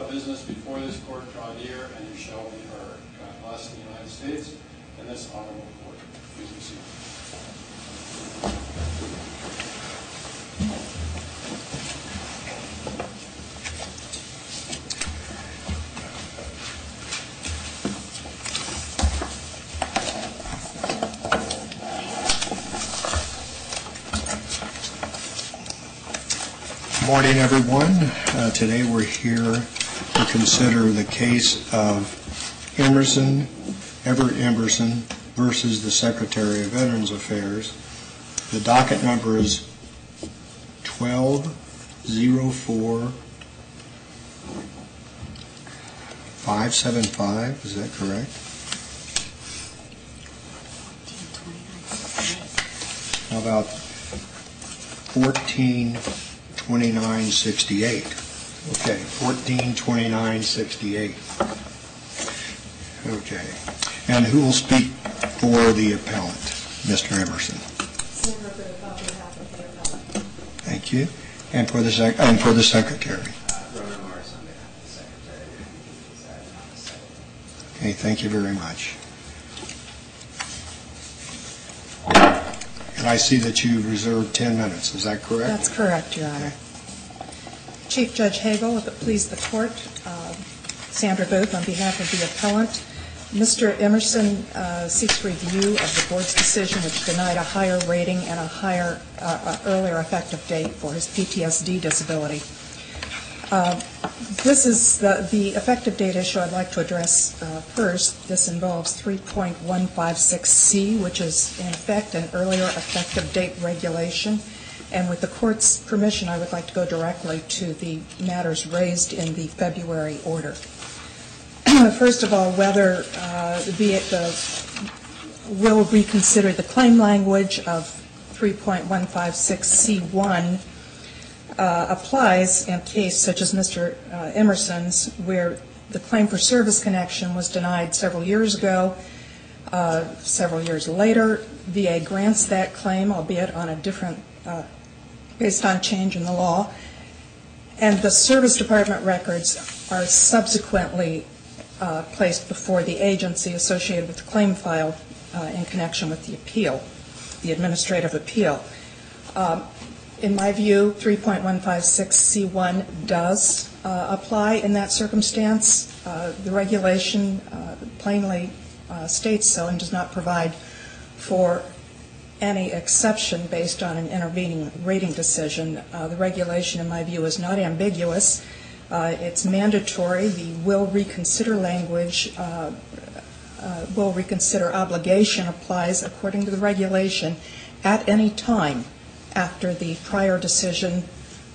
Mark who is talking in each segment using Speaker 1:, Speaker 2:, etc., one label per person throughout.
Speaker 1: other business before this court draw near, and you shall be heard. God bless the United States and this honorable court. Please be seated.
Speaker 2: Good morning, everyone. Today we're here to consider the case of Everett Emerson versus the Secretary of Veterans Affairs. The docket number is 12-04-575. Is that correct? How about 142968? Okay, 142968. Okay. And who will speak for the appellant, Mr. Emerson? Thank you. And for the secretary?
Speaker 3: Ronan Morris on behalf of the Secretary.
Speaker 2: Okay, thank you very much. And I see that you reserved 10 minutes. Is that correct?
Speaker 4: That's correct, Your Honor. Chief Judge Hagel, if it please the court, Sandra Booth on behalf of the appellant. Mr. Emerson seeks review of the board's decision which denied a higher rating and a higher, earlier effective date for his PTSD disability. This is the effective date issue I'd like to address first. This involves 3.156C, which is in effect an earlier effective date regulation. And with the court's permission, I would like to go directly to the matters raised in the February order. First of all, whether the will reconsider the claim language of 3.156C1 applies in a case such as Mr. Emerson's, where the claim for service connection was denied several years ago. Several years later, VA grants that claim, albeit on a different, based on change in the law. And the Service Department records are subsequently placed before the agency associated with the claim file in connection with the appeal, the administrative appeal. In my view, 3.156C1 does apply in that circumstance. The regulation plainly states so and does not provide for any exception based on an intervening rating decision. The regulation, in my view, is not ambiguous. It's mandatory. The will reconsider language, will reconsider obligation applies according to the regulation at any time after the prior decision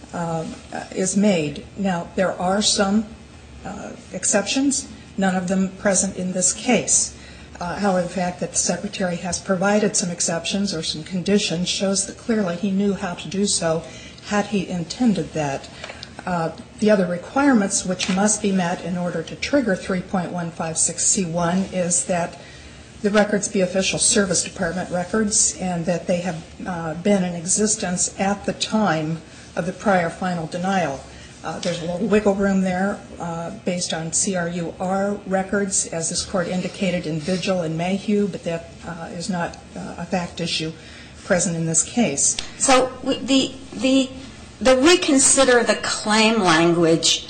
Speaker 4: is made. Now, there are some exceptions, none of them present in this case. However, the fact that the Secretary has provided some exceptions or some conditions shows that clearly he knew how to do so had he intended that. The other requirements which must be met in order to trigger 3.156C1 is that the records be official Service Department records and that they have been in existence at the time of the prior final denial. There's a little wiggle room there based on CRUR records, as this Court indicated in Vigil and Mayhew, but that is not a fact issue present in this case.
Speaker 5: So the reconsider the claim language,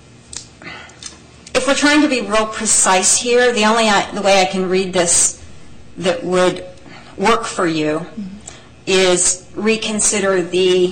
Speaker 5: if we're trying to be real precise here, the way I can read this that would work for you is reconsider the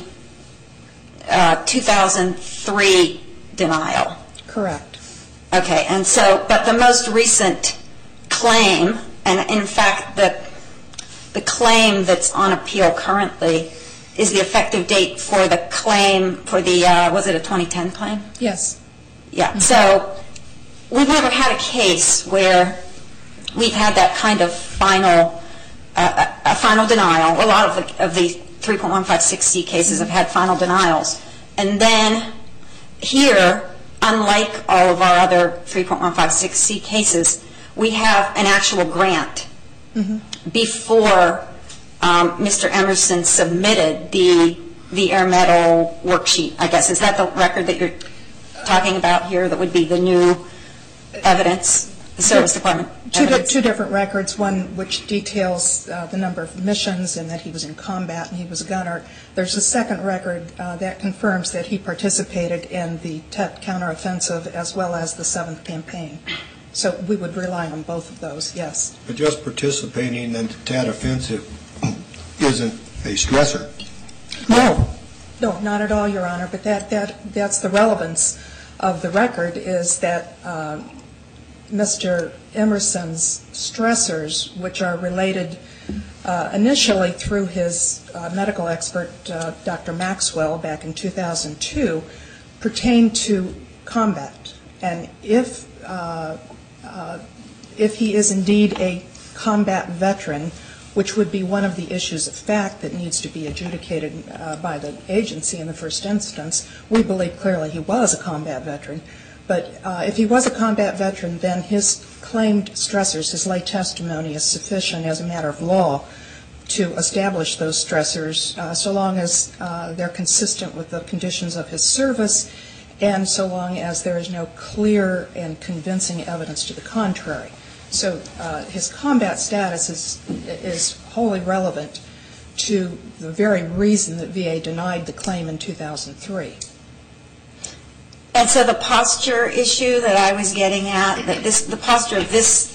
Speaker 5: 2003 denial.
Speaker 4: Correct.
Speaker 5: Okay, and so, but the most recent claim, and in fact the claim that's on appeal currently is the effective date for the claim for the, was it a 2010 claim?
Speaker 4: Yes.
Speaker 5: Yeah, so we've never had a case where we've had that kind of final, a final denial. A lot of the 3.156C cases have had final denials. And then here, unlike all of our other 3.156C cases, we have an actual grant before Mr. Emerson submitted the Air Medal worksheet, I guess. Is that the record that you're... talking about here that would be the new evidence, the service department evidence?
Speaker 4: Two different records, one which details the number of missions and that he was in combat and he was a gunner. There's a second record that confirms that he participated in the Tet counteroffensive as well as the 7th campaign. So we would rely on both of those, yes.
Speaker 2: But just participating in the Tet offensive isn't a stressor.
Speaker 4: No, not at all, Your Honor, but that's the relevance of the record is that Mr. Emerson's stressors, which are related initially through his medical expert, Dr. Maxwell, back in 2002, pertain to combat. And if he is indeed a combat veteran, which would be one of the issues of fact that needs to be adjudicated by the agency in the first instance, we believe clearly he was a combat veteran. But if he was a combat veteran, then his claimed stressors, his lay testimony, is sufficient as a matter of law to establish those stressors so long as they're consistent with the conditions of his service and so long as there is no clear and convincing evidence to the contrary. So his combat status is wholly relevant to the very reason that VA denied the claim in 2003.
Speaker 5: And so the posture issue that I was getting at, that the posture of this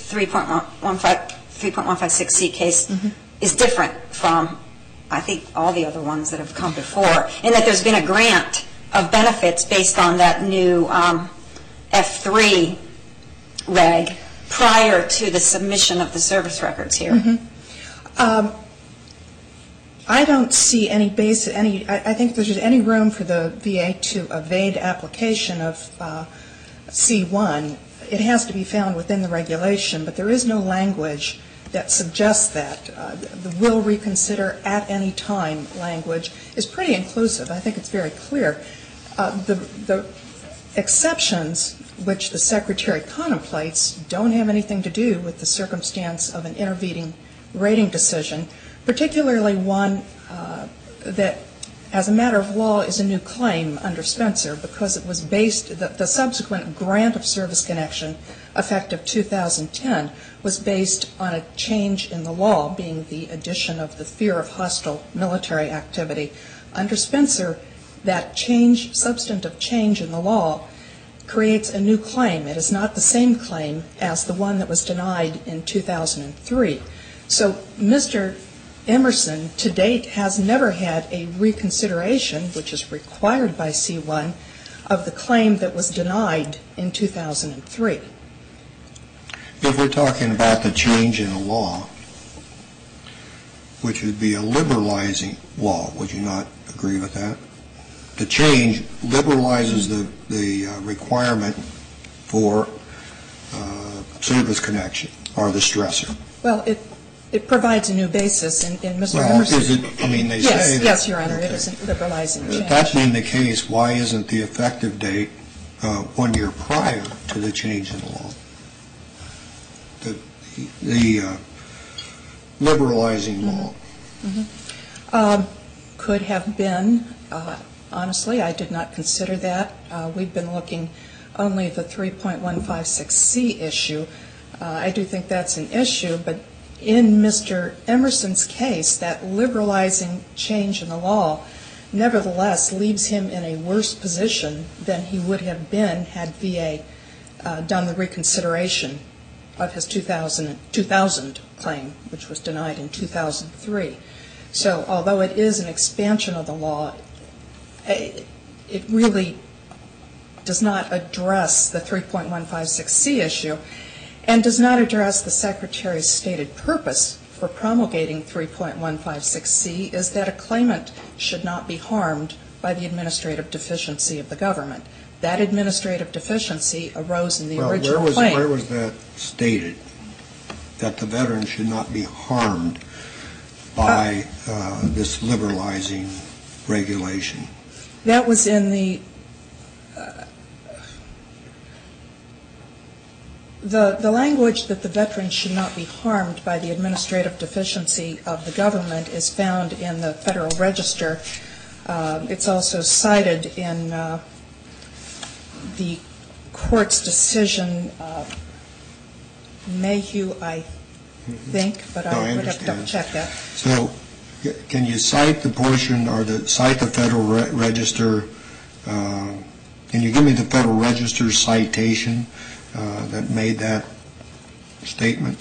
Speaker 5: 3.156C case is different from, I think, all the other ones that have come before, in that there's been a grant of benefits based on that new F3 reg prior to the submission of the service records here.
Speaker 4: I don't see any I think if there's any room for the VA to evade application of C1, it has to be found within the regulation, but there is no language that suggests that. The will reconsider at any time language is pretty inclusive. I think it's very clear. The exceptions which the Secretary contemplates don't have anything to do with the circumstance of an intervening rating decision, particularly one that, as a matter of law, is a new claim under Spencer because it was based, the subsequent grant of service connection effective 2010 was based on a change in the law, being the addition of the fear of hostile military activity. Under Spencer, that change, substantive change in the law, creates a new claim. It is not the same claim as the one that was denied in 2003. So Mr. Emerson, to date, has never had a reconsideration, which is required by C1, of the claim that was denied in 2003.
Speaker 2: If we're talking about the change in the law, which would be a liberalizing law, would you not agree with that? The change liberalizes the requirement for service connection or the stressor.
Speaker 4: Well, it provides a new basis in Mr.
Speaker 2: Well,
Speaker 4: Emerson.
Speaker 2: is it, I mean, they say that.
Speaker 4: Yes, Your Honor, it isn't liberalizing change.
Speaker 2: That being the case, why isn't the effective date 1 year prior to the change in the law? The liberalizing law.
Speaker 4: Could have been. Honestly, I did not consider that. We've been looking only at the 3.156C issue. I do think that's an issue, but in Mr. Emerson's case, that liberalizing change in the law nevertheless leaves him in a worse position than he would have been had VA done the reconsideration of his 2000 claim, which was denied in 2003. So although it is an expansion of the law, it really does not address the 3.156C issue and does not address the Secretary's stated purpose for promulgating 3.156C is that a claimant should not be harmed by the administrative deficiency of the government. That administrative deficiency arose in the original claim.
Speaker 2: Where was that stated, that the veteran should not be harmed by this liberalizing regulation?
Speaker 4: That was in the language that the veteran should not be harmed by the administrative deficiency of the government is found in the Federal Register. It's also cited in the court's decision, Mayhew, I think, but
Speaker 2: No,
Speaker 4: I
Speaker 2: I
Speaker 4: would have to double
Speaker 2: understand.
Speaker 4: check that.
Speaker 2: So can you cite the portion or cite the Federal Register? Can you give me the Federal Register citation that made that statement?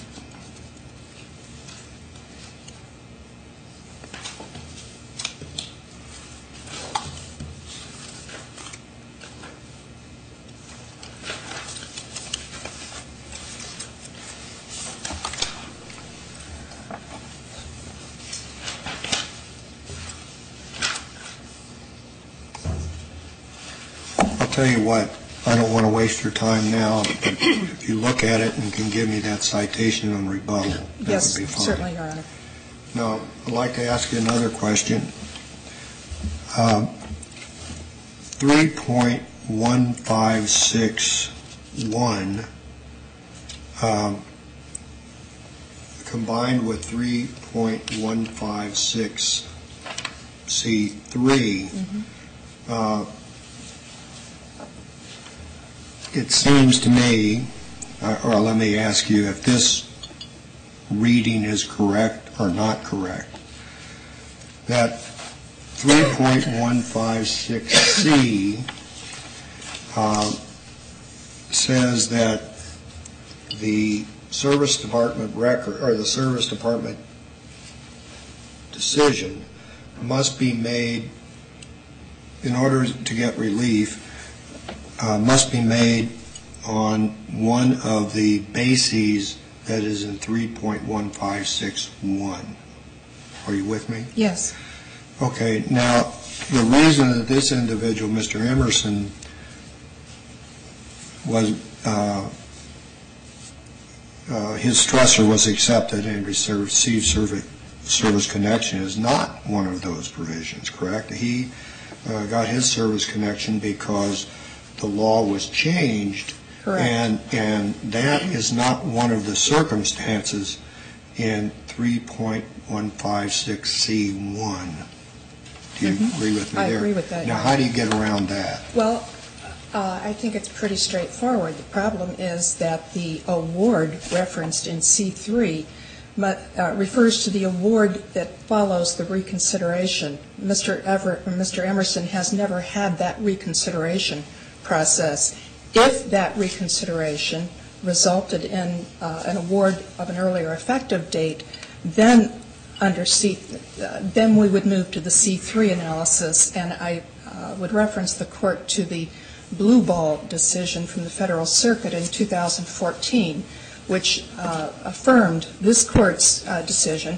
Speaker 2: I'll tell you what, I don't want to waste your time now, but if you look at it and can give me that citation on rebuttal, that
Speaker 4: Yes,
Speaker 2: would be fine.
Speaker 4: certainly, Your Honor.
Speaker 2: Now, I'd like to ask you another question. 3.1561 combined with 3.156C3, it seems to me, or let me ask you if this reading is correct or not correct, that 3.156C says that the Service Department record, or the Service Department decision must be made, in order to get relief, must be made on one of the bases that is in 3.1561. Are you with me?
Speaker 4: Yes.
Speaker 2: Okay, now, the reason that this individual, Mr. Emerson, was, his stressor was accepted and received service connection is not one of those provisions, correct? He got his service connection because the law was changed.
Speaker 4: Correct.
Speaker 2: And that is not one of the circumstances in 3.156C1. Do you agree with me there?
Speaker 4: I agree with that.
Speaker 2: Now, how do you get around that?
Speaker 4: Well, I think it's pretty straightforward. The problem is that the award referenced in C3 refers to the award that follows the reconsideration. Mr. Emerson has never had that reconsideration process. If that reconsideration resulted in an award of an earlier effective date, then then we would move to the C3 analysis, and I would reference the court to the Blue Ball decision from the Federal Circuit in 2014, which affirmed this court's decision.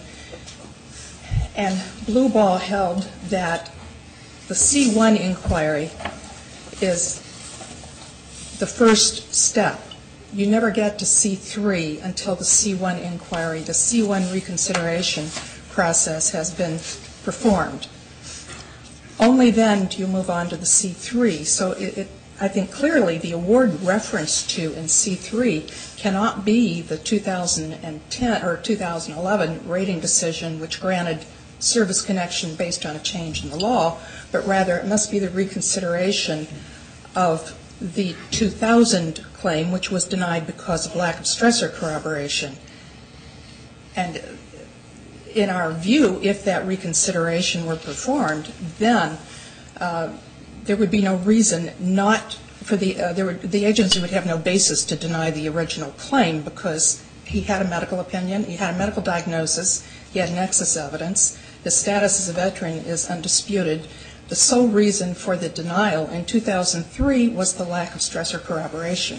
Speaker 4: And Blue Ball held that the C1 inquiry is the first step. You never get to C3 until the C1 inquiry, the C1 reconsideration process has been performed. Only then do you move on to the C3. So I think clearly the award referenced to in C3 cannot be the 2010 or 2011 rating decision which granted service connection based on a change in the law, but rather it must be the reconsideration of the 2000 claim, which was denied because of lack of stressor corroboration. And in our view, if that reconsideration were performed, then there would be no reason not for the agency would have no basis to deny the original claim because he had a medical opinion, he had a medical diagnosis, he had nexus evidence, his status as a veteran is undisputed. The sole reason for the denial in 2003 was the lack of stressor corroboration.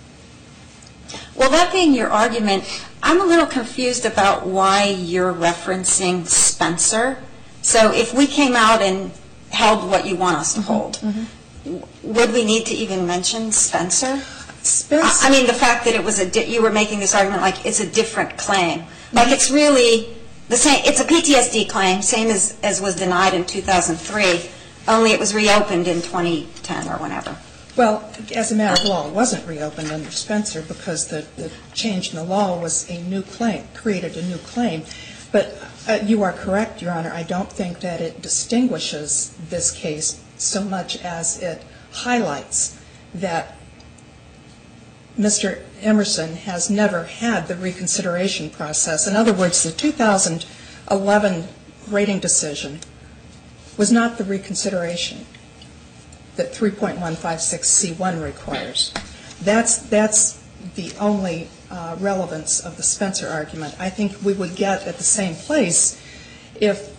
Speaker 5: Well, that being your argument, I'm a little confused about why you're referencing Spencer. So if we came out and held what you want us to hold, would we need to even mention Spencer? I mean, the fact that it was you were making this argument like it's a different claim. Like it's really the same, it's a PTSD claim, same as was denied in 2003, only it was reopened in 2010 or whenever.
Speaker 4: Well, as a matter of law, it wasn't reopened under Spencer because the change in the law was a new claim, created a new claim. But you are correct, Your Honor. I don't think that it distinguishes this case so much as it highlights that Mr. Emerson has never had the reconsideration process. In other words, the 2011 rating decision was not the reconsideration that 3.156C1 requires. That's the only relevance of the Spencer argument. I think we would get at the same place if,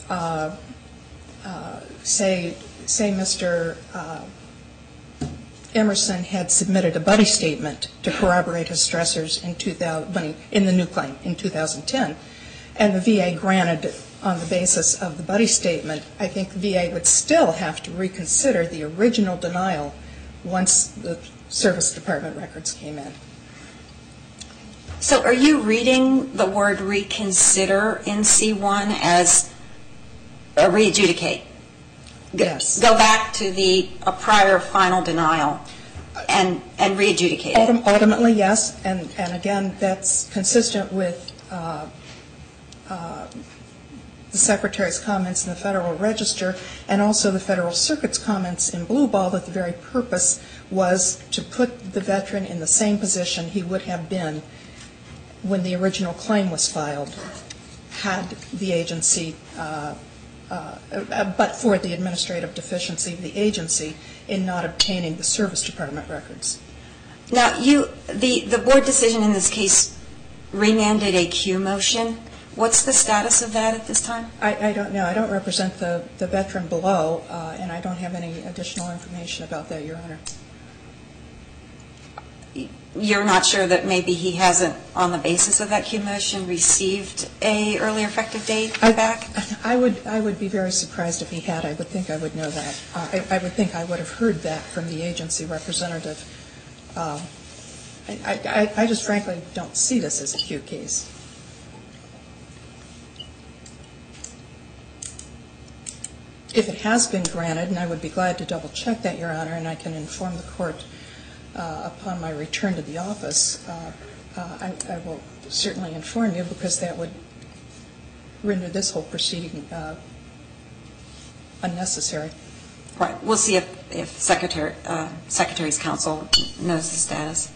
Speaker 4: say Mr. Emerson had submitted a buddy statement to corroborate his stressors in the new claim in 2010, and the VA granted it on the basis of the buddy statement. I think the VA would still have to reconsider the original denial once the Service Department records came in.
Speaker 5: So are you reading the word reconsider in C1 as a re-adjudicate?
Speaker 4: Yes.
Speaker 5: Go back to a prior final denial and re-adjudicate it?
Speaker 4: Ultimately, yes. And again, that's consistent with the Secretary's comments in the Federal Register and also the Federal Circuit's comments in Blue Ball that the very purpose was to put the veteran in the same position he would have been when the original claim was filed, had the agency, but for the administrative deficiency of the agency in not obtaining the Service Department records.
Speaker 5: Now, the board decision in this case remanded a Q motion. What's the status of that at this time?
Speaker 4: I don't know. I don't represent the veteran below, and I don't have any additional information about that, Your Honor.
Speaker 5: You're not sure that maybe he hasn't, on the basis of that Q motion, received a earlier effective date back?
Speaker 4: I would be very surprised if he had. I would think I would know that. I would think I would have heard that from the agency representative. I just frankly don't see this as a Q case. If it has been granted, and I would be glad to double check that, Your Honor, and I can inform the court upon my return to the office, I will certainly inform you, because that would render this whole proceeding unnecessary.
Speaker 5: Right. We'll see if Secretary's counsel knows the status.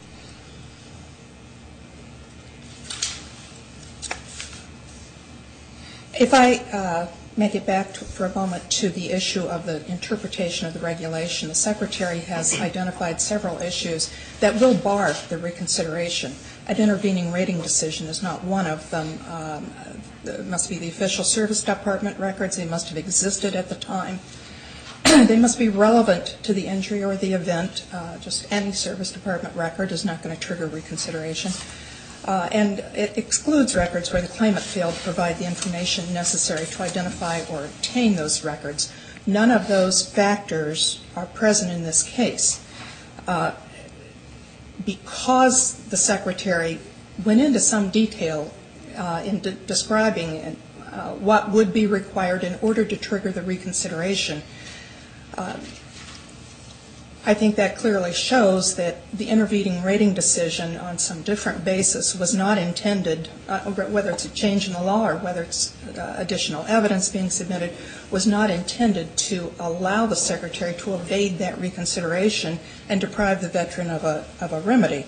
Speaker 4: If I may get back for a moment to the issue of the interpretation of the regulation, the Secretary has identified several issues that will bar the reconsideration. An intervening rating decision is not one of them. It must be the official Service Department records. They must have existed at the time. They must be relevant to the injury or the event. Just any Service Department record is not going to trigger reconsideration. And it excludes records where the claimant failed to provide the information necessary to identify or obtain those records. None of those factors are present in this case. Because the Secretary went into some detail in describing what would be required in order to trigger the reconsideration, I think that clearly shows that the intervening rating decision on some different basis was not intended, whether it's a change in the law or whether it's additional evidence being submitted, was not intended to allow the Secretary to evade that reconsideration and deprive the veteran of a remedy.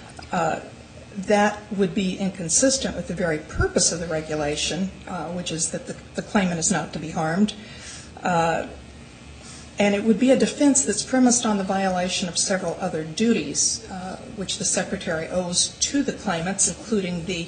Speaker 4: That would be inconsistent with the very purpose of the regulation, which is that the claimant is not to be harmed. And it would be a defense that's premised on the violation of several other duties, which the Secretary owes to the claimants, including the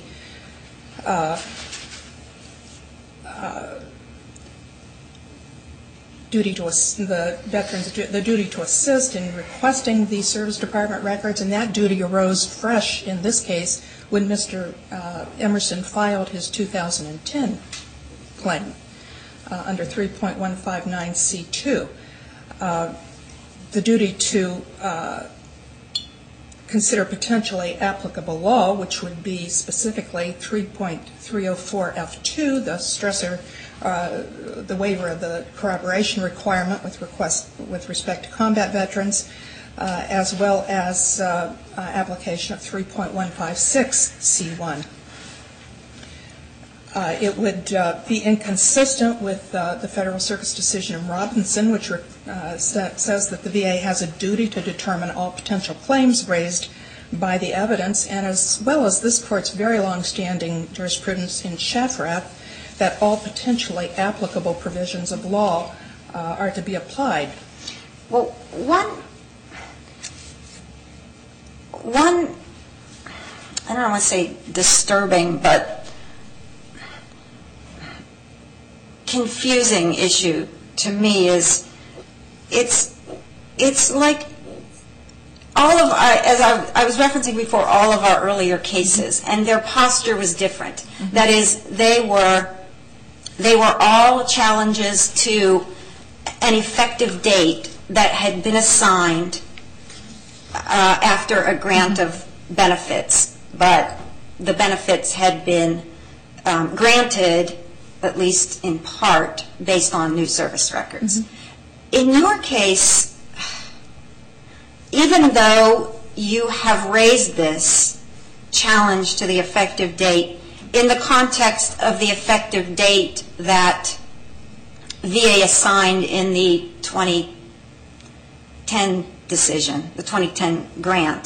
Speaker 4: duty to the duty to assist in requesting the Service Department records, and that duty arose fresh in this case when Mr. Emerson filed his 2010 claim under 3.159C2. The duty to consider potentially applicable law, which would be specifically 3.304F2, the stressor, the waiver of the corroboration requirement with respect to combat veterans, as well as application of 3.156C1. It would be inconsistent with the Federal Circuit's decision in Robinson, which says that the VA has a duty to determine all potential claims raised by the evidence, and as well as this Court's very long-standing jurisprudence in Shafrath, that all potentially applicable provisions of law are to be applied.
Speaker 5: Well, one, I don't want to say disturbing, but confusing issue to me is it's like all of our, as I was referencing before, all of our earlier cases, and their posture was different. Mm-hmm. That is, they were all challenges to an effective date that had been assigned after a grant of benefits, but the benefits had been granted, at least in part, based on new service records. Mm-hmm. In your case, even though you have raised this challenge to the effective date in the context of the effective date that VA assigned in the 2010 decision, the 2010 grant,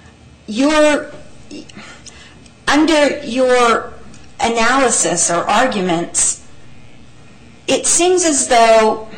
Speaker 5: under your analysis or arguments, it seems as though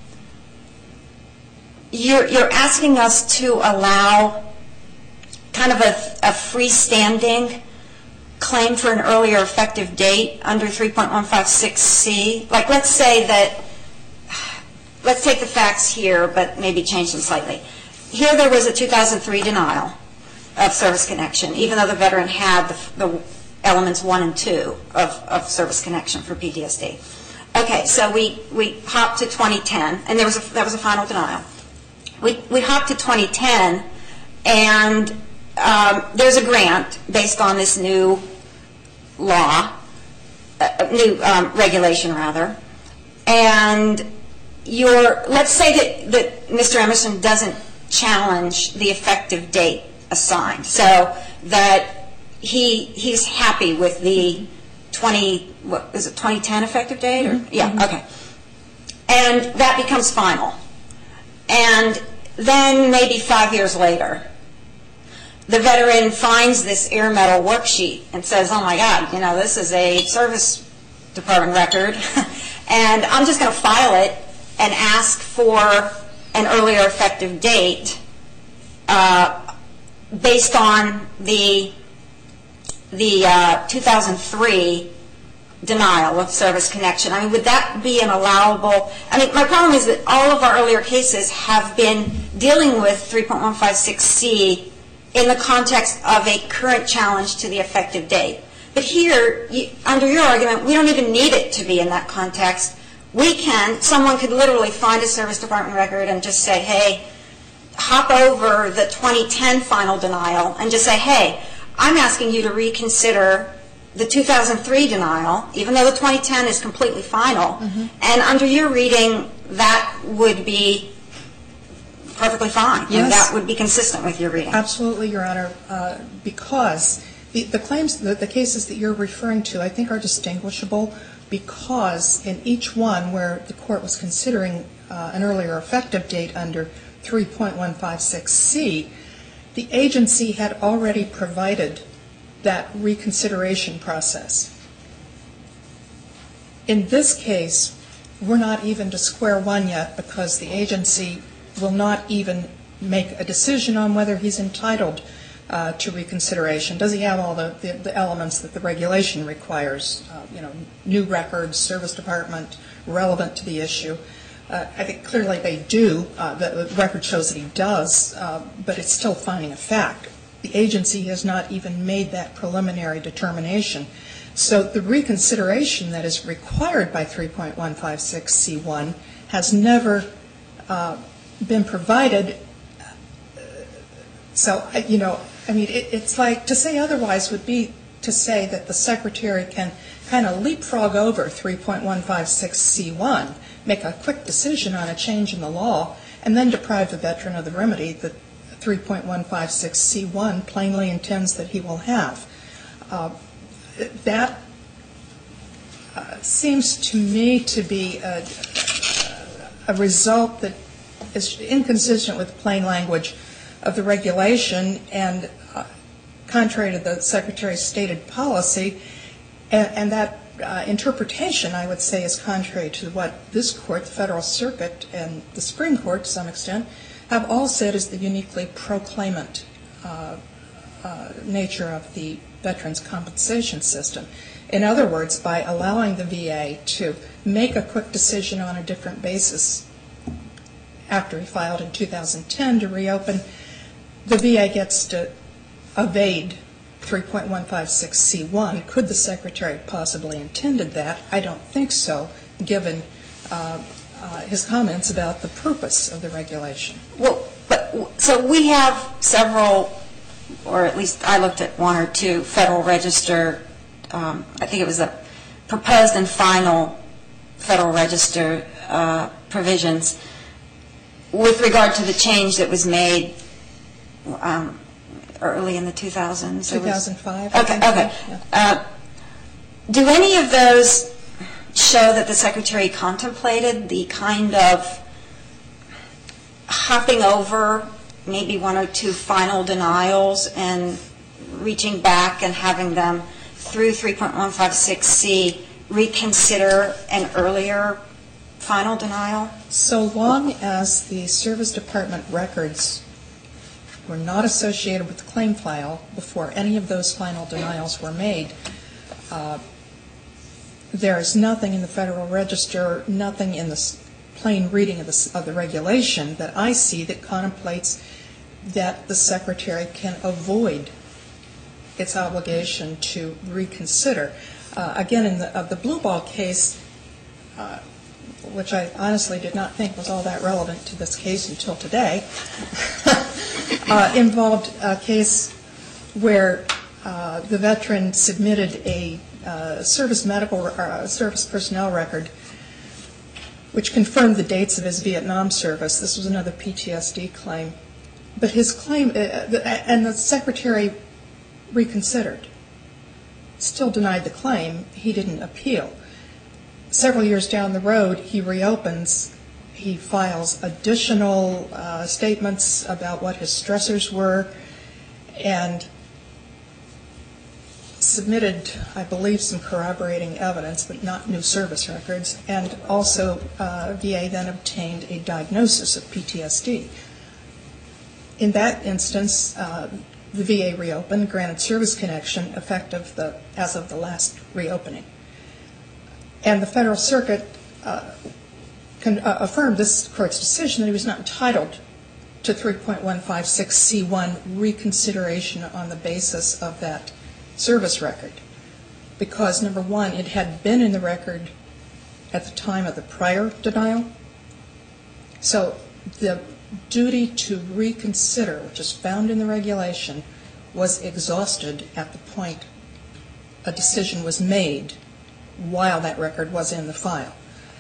Speaker 5: you're asking us to allow kind of a freestanding claim for an earlier effective date under 3.156C. Like, let's say that, let's take the facts here, but maybe change them slightly. Here there was a 2003 denial of service connection, even though the veteran had the elements 1 and 2 of service connection for PTSD. Okay, so we hopped to 2010, and that was a final denial. We hopped to 2010, and there's a grant based on this new law, new regulation rather, and let's say that Mr. Emerson doesn't challenge the effective date assigned, so that he's happy with the 2010 effective date? Or? Mm-hmm. Yeah, okay. And that becomes final. And then maybe 5 years later, the veteran finds this air metal worksheet and says, oh my God, this is a service department record, and I'm just going to file it and ask for an earlier effective date based on the 2003 denial of service connection. I mean, would that be an allowable? I mean, my problem is that all of our earlier cases have been dealing with 3.156C in the context of a current challenge to the effective date. But here, under your argument, we don't even need it to be in that context. Someone could literally find a service department record and just say, hey, hop over the 2010 final denial and just say, hey, I'm asking you to reconsider the 2003 denial, even though the 2010 is completely final. Mm-hmm. And under your reading, that would be perfectly fine.
Speaker 4: Yes.
Speaker 5: And that would be consistent with your reading.
Speaker 4: Absolutely, Your Honor, because the claims, the cases that you're referring to, I think are distinguishable because in each one where the court was considering an earlier effective date under 3.156C, the agency had already provided that reconsideration process. In this case, we're not even to square one yet because the agency will not even make a decision on whether he's entitled to reconsideration. Does he have all the elements that the regulation requires? New records, service department, relevant to the issue. I think clearly they do. The record shows that he does, but it's still finding a fact. The agency has not even made that preliminary determination. So the reconsideration that is required by 3.156C1 has never been provided. So, it's like to say otherwise would be to say that the Secretary can kind of leapfrog over 3.156C1, make a quick decision on a change in the law, and then deprive the veteran of the remedy that 3.156C1 plainly intends that he will have. That seems to me to be a result that is inconsistent with the plain language of the regulation and contrary to the Secretary's stated policy, and that interpretation, I would say, is contrary to what this Court, the Federal Circuit, and the Supreme Court, to some extent, have all said is the uniquely proclaimant nature of the Veterans Compensation System. In other words, by allowing the VA to make a quick decision on a different basis after he filed in 2010 to reopen, the VA gets to evade 3.156C1. Could the Secretary possibly intended that? I don't think so, given his comments about the purpose of the regulation.
Speaker 5: Well, so we have several, or at least I looked at one or two Federal Register, I think it was a proposed and final Federal Register provisions with regard to the change that was made early in the 2000s.
Speaker 4: 2005.
Speaker 5: Okay. Yeah. Do any of those show that the Secretary contemplated the kind of hopping over maybe one or two final denials and reaching back and having them through 3.156C reconsider an earlier final denial?
Speaker 4: So long as the Service Department records were not associated with the claim file before any of those final denials were made, there is nothing in the Federal Register, nothing in the plain reading of the regulation that I see that contemplates that the Secretary can avoid its obligation to reconsider. Again, in the Blue Ball case, which I honestly did not think was all that relevant to this case until today, involved a case where the veteran submitted a service personnel record which confirmed the dates of his Vietnam service. This was another PTSD claim. But his claim, and the Secretary reconsidered, still denied the claim. He didn't appeal. Several years down the road, he reopens. He files additional statements about what his stressors were and submitted, I believe, some corroborating evidence, but not new service records. And also, VA then obtained a diagnosis of PTSD. In that instance, the VA reopened, granted service connection effective as of the last reopening. And the Federal Circuit affirmed this Court's decision that he was not entitled to 3.156C1 reconsideration on the basis of that service record because, number one, it had been in the record at the time of the prior denial. So the duty to reconsider, which is found in the regulation, was exhausted at the point a decision was made while that record was in the file.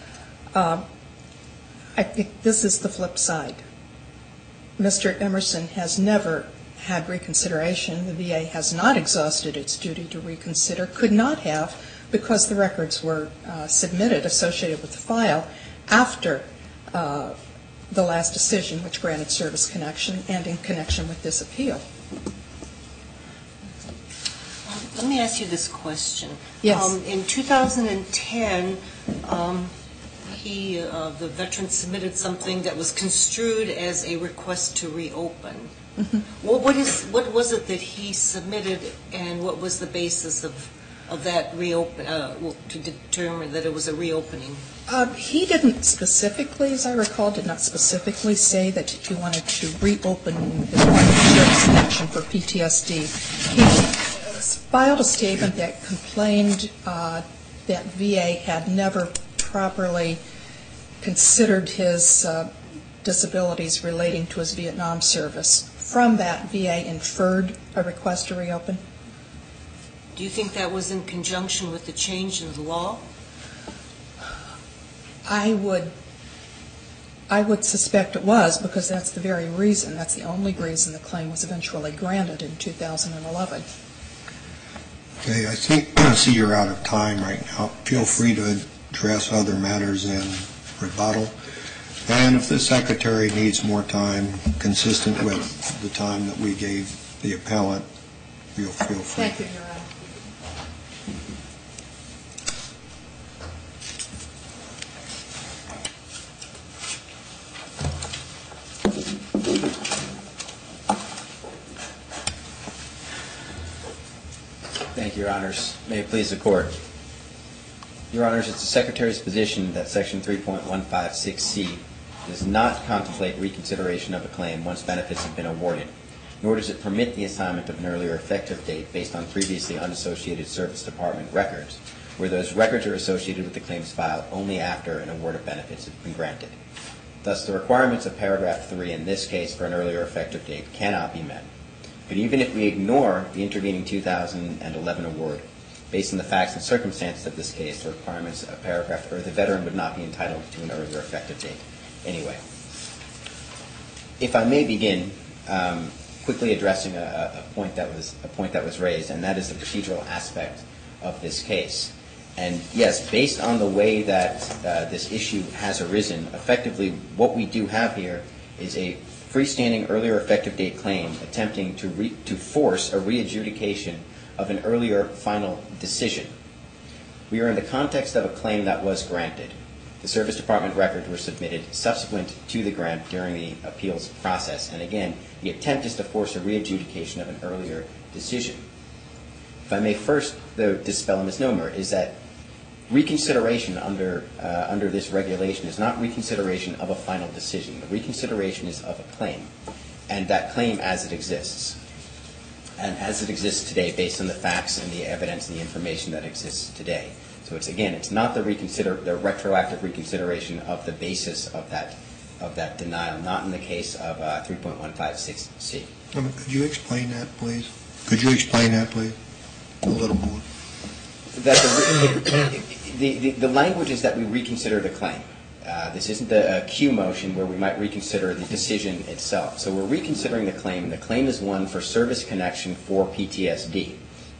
Speaker 4: I think this is the flip side. Mr. Emerson has never had reconsideration. The VA has not exhausted its duty to reconsider, could not have, because the records were submitted associated with the file after the last decision, which granted service connection and in connection with this appeal.
Speaker 6: Let me ask you this question.
Speaker 4: Yes.
Speaker 6: In 2010, the veteran submitted something that was construed as a request to reopen. Mm-hmm. What was it that he submitted, and what was the basis of that reopen to determine that it was a reopening?
Speaker 4: He didn't specifically, as I recall, did not specifically say that he wanted to reopen his service connection for PTSD. He filed a statement that complained that VA had never properly considered his disabilities relating to his Vietnam service. From that, VA inferred a request to reopen.
Speaker 6: Do you think that was in conjunction with the change in the law?
Speaker 4: I would suspect it was, because that's the very reason, that's the only reason the claim was eventually granted in 2011.
Speaker 2: Okay, I see you're out of time right now. Feel free to address other matters in rebuttal. And if the Secretary needs more time, consistent with the time that we gave the appellant, you'll feel free.
Speaker 4: Thank you, Your Honor.
Speaker 3: Thank you, Your Honors. May it please the Court. Your Honors, it's the Secretary's position that Section 3.156C does not contemplate reconsideration of a claim once benefits have been awarded, nor does it permit the assignment of an earlier effective date based on previously unassociated Service Department records, where those records are associated with the claims filed only after an award of benefits has been granted. Thus, the requirements of paragraph 3 in this case for an earlier effective date cannot be met. But even if we ignore the intervening 2011 award, based on the facts and circumstances of this case, the requirements of paragraph, or the veteran would not be entitled to an earlier effective date anyway. If I may begin quickly addressing a point that was raised, and that is the procedural aspect of this case. And yes, based on the way that this issue has arisen, effectively what we do have here is a freestanding earlier effective date claim attempting to force a re-adjudication of an earlier final decision. We are in the context of a claim that was granted. The Service Department records were submitted subsequent to the grant during the appeals process. And again, the attempt is to force a re-adjudication of an earlier decision. If I may first, though, dispel a misnomer, is that reconsideration under this regulation is not reconsideration of a final decision. The reconsideration is of a claim, and that claim as it exists. And as it exists today based on the facts and the evidence and the information that exists today. So it's not the retroactive reconsideration of the basis of that denial, not in the case of 3.156C.
Speaker 2: Could you explain that, please? A little more.
Speaker 3: That the language is that we reconsider the claim. This isn't a Q motion where we might reconsider the decision itself. So we're reconsidering the claim, and the claim is one for service connection for PTSD.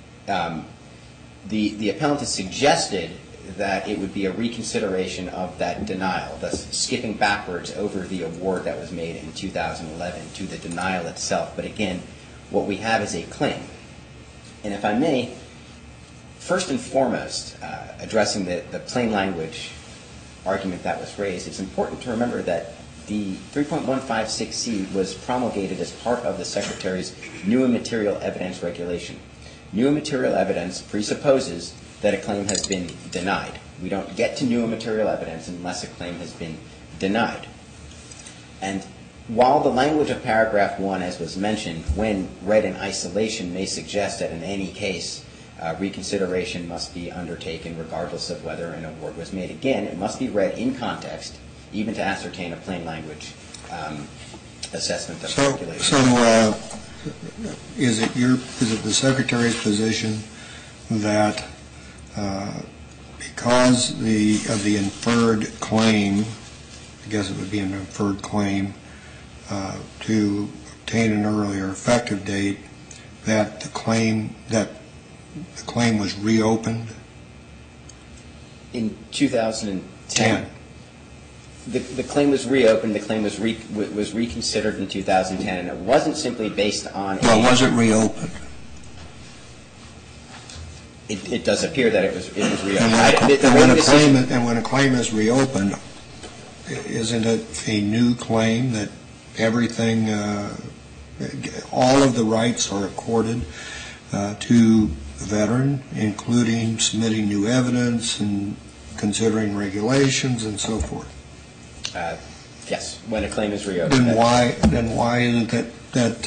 Speaker 3: The appellant has suggested that it would be a reconsideration of that denial, thus skipping backwards over the award that was made in 2011 to the denial itself. But again, what we have is a claim. And if I may, first and foremost, addressing the plain language argument that was raised, it's important to remember that the 3.156C was promulgated as part of the Secretary's new and material evidence regulation. New and material evidence presupposes that a claim has been denied. We don't get to new and material evidence unless a claim has been denied. And while the language of paragraph 1, as was mentioned, when read in isolation, may suggest that in any case reconsideration must be undertaken regardless of whether an award was made. Again, it must be read in context, even to ascertain a plain language assessment of calculation.
Speaker 2: So is it the Secretary's position that because of the inferred claim, I guess it would be an inferred claim, to obtain an earlier effective date, that the claim was reopened?
Speaker 3: In 2010. The claim was reopened. The claim was reconsidered in 2010, and it wasn't simply based on.
Speaker 2: Well, was it reopened?
Speaker 3: It does appear that it was reopened.
Speaker 2: And when a claim is reopened, isn't it a new claim that everything, all of the rights are accorded to the veteran, including submitting new evidence and considering regulations and so forth?
Speaker 3: Yes, when a claim is reopened.
Speaker 2: Then why is it that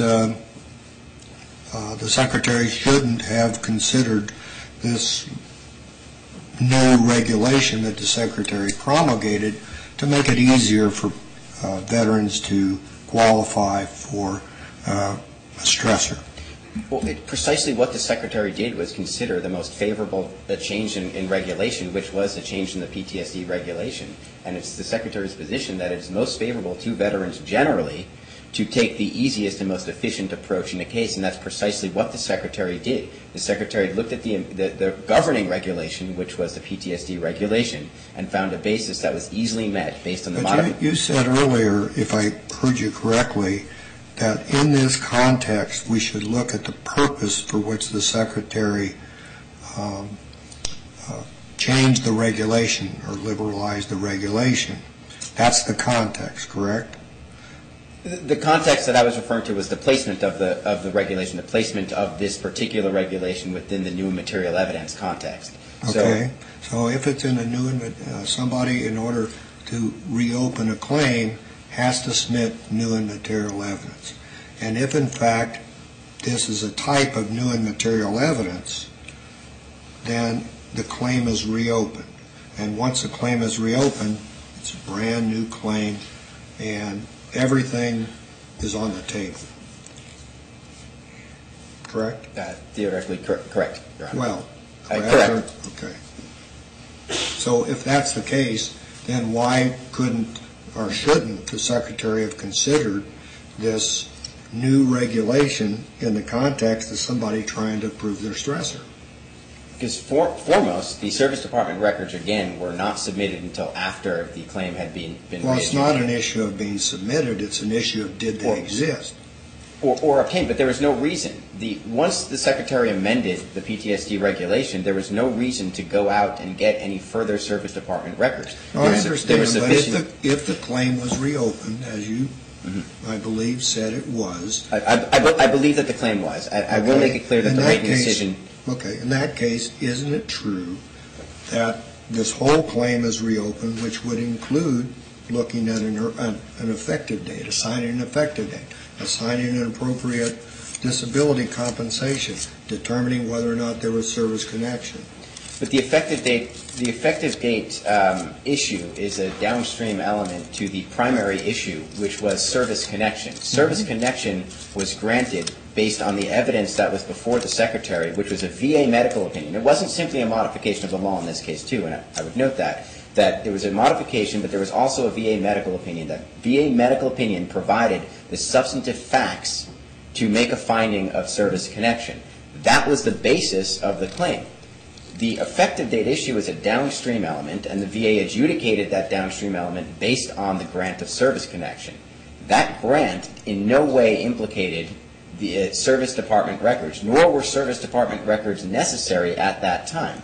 Speaker 2: the Secretary shouldn't have considered this new regulation that the Secretary promulgated to make it easier for veterans to qualify for a stressor?
Speaker 3: Well, precisely what the Secretary did was consider the most favorable change in regulation, which was a change in the PTSD regulation. And it's the Secretary's position that it's most favorable to veterans generally to take the easiest and most efficient approach in the case, and that's precisely what the Secretary did. The Secretary looked at the governing regulation, which was the PTSD regulation, and found a basis that was easily met based on the
Speaker 2: But you said earlier, if I heard you correctly, that in this context we should look at the purpose for which the Secretary changed the regulation or liberalized the regulation. That's the context, correct?
Speaker 3: The context that I was referring to was the placement of the regulation, the placement of this particular regulation within the new and material evidence context.
Speaker 2: Okay. So if it's in a new, somebody in order to reopen a claim has to submit new and material evidence. And if in fact this is a type of new and material evidence, then the claim is reopened. And once the claim is reopened, it's a brand new claim and everything is on the table. Correct?
Speaker 3: Theoretically correct, Your Honor.
Speaker 2: Well,
Speaker 3: correct.
Speaker 2: Okay. So if that's the case, then why couldn't or shouldn't the Secretary have considered this new regulation in the context of somebody trying to prove their stressor?
Speaker 3: Because foremost, the Service Department records, again, were not submitted until after the claim had been
Speaker 2: Well, it's not an issue of being submitted. It's an issue of did they exist.
Speaker 3: Or obtained, but there was no reason. Once the Secretary amended the PTSD regulation, there was no reason to go out and get any further Service Department records.
Speaker 2: No, I understand, but if the claim was reopened, as you, I believe, said it was.
Speaker 3: I believe that the claim was. I will make it clear that the rating decision...
Speaker 2: Okay, in that case, isn't it true that this whole claim is reopened, which would include looking at an effective date, assigning an effective date, assigning an appropriate disability compensation, determining whether or not there was service connection?
Speaker 3: But the effective date issue is a downstream element to the primary issue, which was service connection. Service connection was granted based on the evidence that was before the Secretary, which was a VA medical opinion. It wasn't simply a modification of the law in this case, too, and I would note that there was a modification, but there was also a VA medical opinion. That VA medical opinion provided the substantive facts to make a finding of service connection. That was the basis of the claim. The effective date issue is a downstream element, and the VA adjudicated that downstream element based on the grant of service connection. That grant in no way implicated the Service Department records, nor were Service Department records necessary at that time.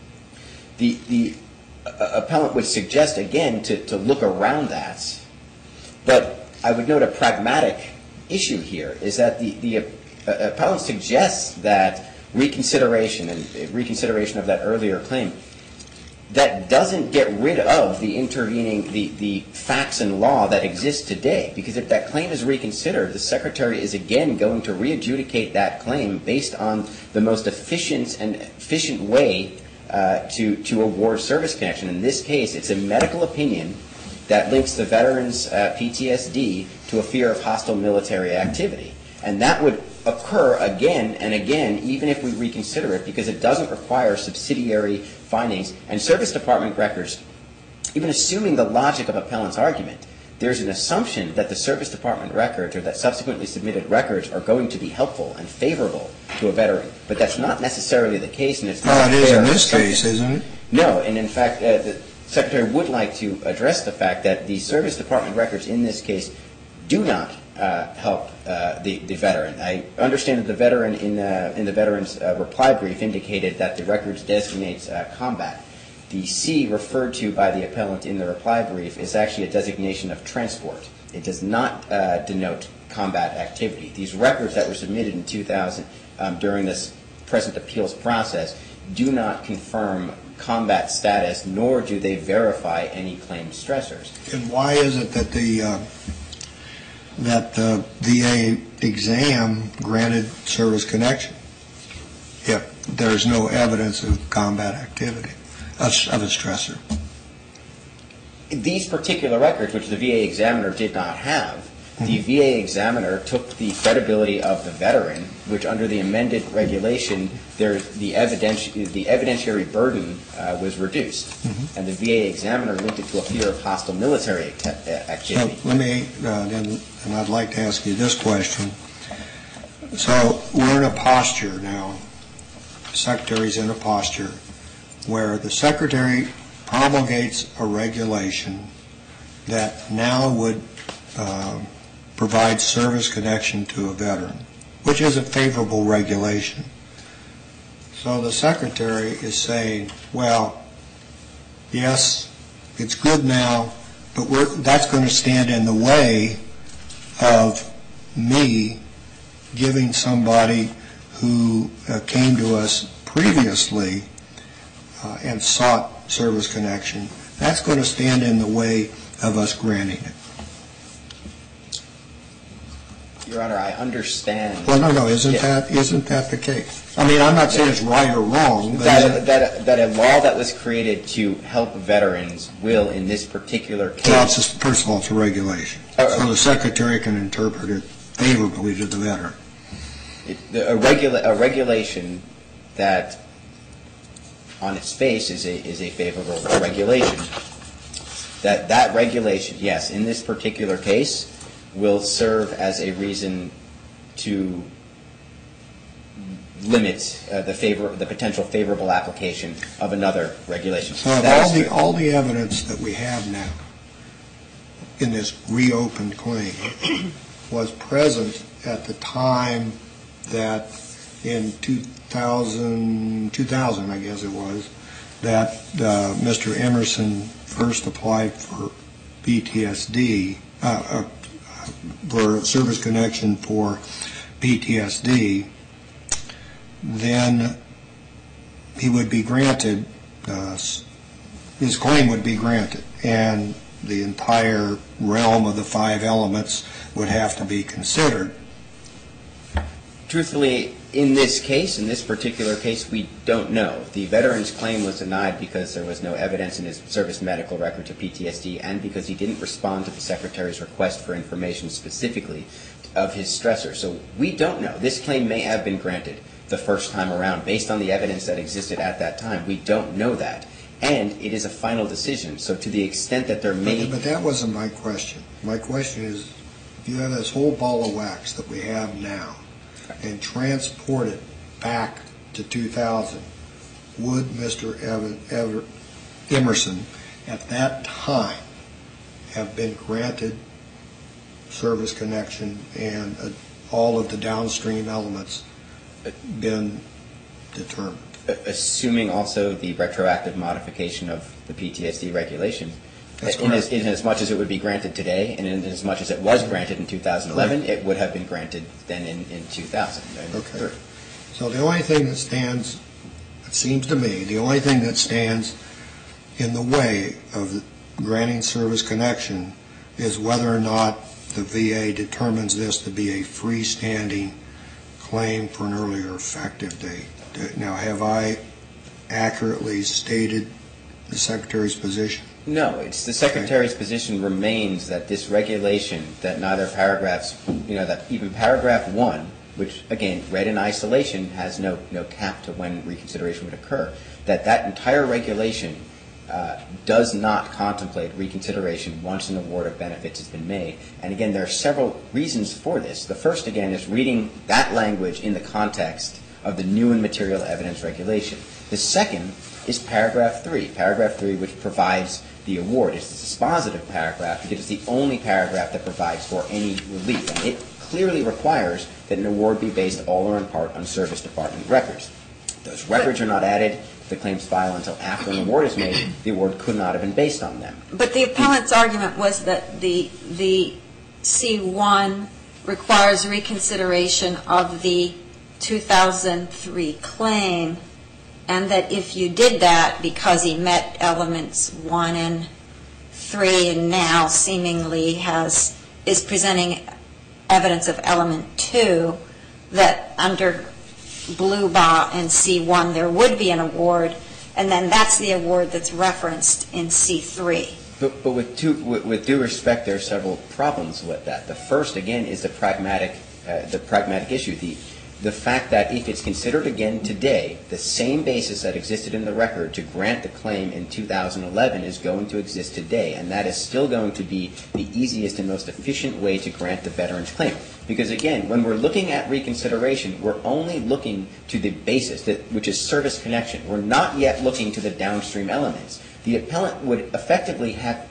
Speaker 3: The appellant would suggest, again, to look around that, but I would note a pragmatic issue here is that the appellant suggests that reconsideration of that earlier claim, that doesn't get rid of the intervening, the facts and law that exist today. Because if that claim is reconsidered, the Secretary is again going to re-adjudicate that claim based on the most efficient way to award service connection. In this case, it's a medical opinion that links the veteran's PTSD to a fear of hostile military activity. And that would occur again and again, even if we reconsider it, because it doesn't require subsidiary findings. And Service Department records, even assuming the logic of appellant's argument, there's an assumption that the Service Department records or that subsequently submitted records are going to be helpful and favorable to a veteran. But that's not necessarily the case, and it's not
Speaker 2: it is in this case, isn't it?
Speaker 3: No, and in fact, the Secretary would like to address the fact that the Service Department records in this case do not help the veteran. I understand that the veteran in the veteran's reply brief indicated that the records designates combat. The C referred to by the appellant in the reply brief is actually a designation of transport. It does not denote combat activity. These records that were submitted in 2000 during this present appeals process do not confirm combat status, nor do they verify any claimed stressors.
Speaker 2: And why is it that the VA exam granted service connection if there's no evidence of combat activity, of a stressor?
Speaker 3: These particular records, which the VA examiner did not have, The VA examiner took the credibility of the veteran, which under the amended regulation, the evidentiary burden was reduced. And the VA examiner linked it to a fear of hostile military activity.
Speaker 2: So let me, and I'd like to ask you this question. So we're in a posture now, the Secretary's in a posture where the Secretary promulgates a regulation that now would provide service connection to a veteran, which is a favorable regulation. So the Secretary is saying, well, yes, it's good now, but that's going to stand in the way of me giving somebody who came to us previously and sought service connection, that's going to stand in the way of us granting it.
Speaker 3: Your Honor, I understand.
Speaker 2: Well, no, isn't that the case? I mean, I'm not saying it's right or wrong. But
Speaker 3: that a law that was created to help veterans will, in this particular case.
Speaker 2: Well, first of all, it's a regulation. So the Secretary can interpret it favorably to the veteran.
Speaker 3: A regulation that, on its face, is a favorable regulation. That regulation, yes, in this particular case, will serve as a reason to limit the potential favorable application of another regulation.
Speaker 2: So all the evidence that we have now in this reopened claim was present at the time that in 2000, I guess it was, that Mr. Emerson first applied for PTSD, for service connection for PTSD, then he would be granted, his claim would be granted, and the entire realm of the 5 elements would have to be considered.
Speaker 3: Truthfully, in this case, in this particular case, we don't know. The veteran's claim was denied because there was no evidence in his service medical record to PTSD and because he didn't respond to the Secretary's request for information specifically of his stressor. So we don't know. This claim may have been granted the first time around based on the evidence that existed at that time. We don't know that. And it is a final decision. So to the extent that there may...
Speaker 2: But that wasn't my question. My question is, if you have this whole ball of wax that we have now, and transport it back to 2000, would Mr. Emerson at that time have been granted service connection and all of the downstream elements been determined?
Speaker 3: Assuming also the retroactive modification of the PTSD regulation.
Speaker 2: That's correct.
Speaker 3: In as much as it would be granted today, and in as much as it was granted in 2011, correct, it would have been granted then in 2000.
Speaker 2: Okay. So the only thing that stands, it seems to me, the only thing that stands in the way of granting service connection is whether or not the VA determines this to be a freestanding claim for an earlier effective date. Now, have I accurately stated the Secretary's position?
Speaker 3: No, it's the Secretary's position remains that this regulation, that neither paragraphs, that even paragraph 1, which again read in isolation has no cap to when reconsideration would occur, that entire regulation does not contemplate reconsideration once an award of benefits has been made. And again, there are several reasons for this. The first, again, is reading that language in the context of the new and material evidence regulation. The second is paragraph 3, which provides the award. It's a dispositive paragraph because it's the only paragraph that provides for any relief. And it clearly requires that an award be based all or in part on Service Department records. Those records are not added to the claims file until after an award is made. The award could not have been based on them.
Speaker 5: But the appellant's argument was that the C1 requires reconsideration of the 2003 claim, and that if you did that because he met elements 1 and 3 and now seemingly is presenting evidence of element 2, that under Blubaugh and C1 there would be an award, and then that's the award that's referenced in C3.
Speaker 3: But with due respect, there are several problems with that. The first, again, is the pragmatic issue. The fact that if it's considered again today, the same basis that existed in the record to grant the claim in 2011 is going to exist today, and that is still going to be the easiest and most efficient way to grant the veteran's claim. Because again, when we're looking at reconsideration, we're only looking to the basis, which is service connection. We're not yet looking to the downstream elements. The appellant would effectively have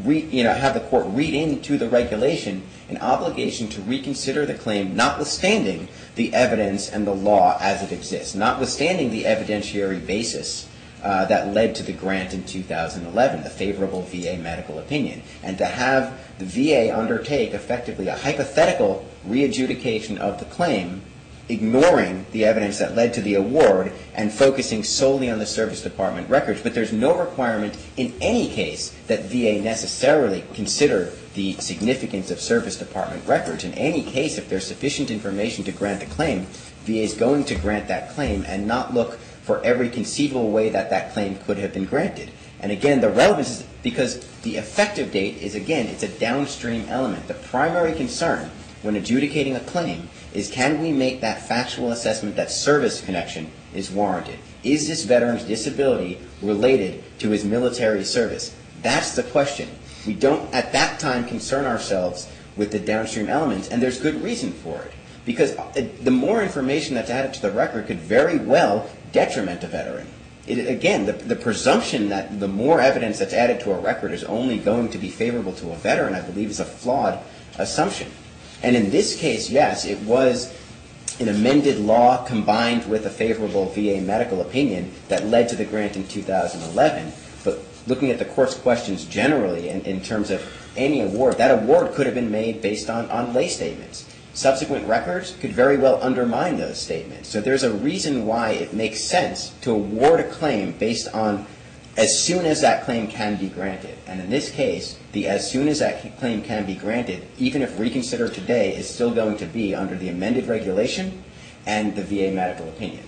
Speaker 3: the court read into the regulation an obligation to reconsider the claim, notwithstanding the evidence and the law as it exists, notwithstanding the evidentiary basis that led to the grant in 2011, the favorable VA medical opinion, and to have the VA undertake effectively a hypothetical re-adjudication of the claim, ignoring the evidence that led to the award and focusing solely on the Service Department records. But there's no requirement in any case that VA necessarily consider the significance of Service Department records. In any case, if there's sufficient information to grant the claim, VA is going to grant that claim and not look for every conceivable way that that claim could have been granted. And again, the relevance is because the effective date is, again, it's a downstream element. The primary concern when adjudicating a claim is, can we make that factual assessment that service connection is warranted? Is this veteran's disability related to his military service? That's the question. We don't at that time concern ourselves with the downstream elements, and there's good reason for it. Because the more information that's added to the record could very well detriment a veteran. Again, the presumption that the more evidence that's added to a record is only going to be favorable to a veteran, I believe, is a flawed assumption. And in this case, yes, it was an amended law combined with a favorable VA medical opinion that led to the grant in 2011. But looking at the court's questions generally in terms of any award, that award could have been made based on lay statements. Subsequent records could very well undermine those statements. So there's a reason why it makes sense to award a claim based on as soon as that claim can be granted. And in this case, the as soon as that claim can be granted, even if reconsidered today, is still going to be under the amended regulation and the VA medical opinion.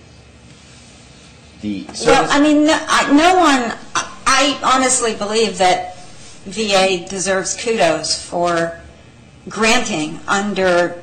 Speaker 5: Well, I mean, I honestly believe that VA deserves kudos for granting under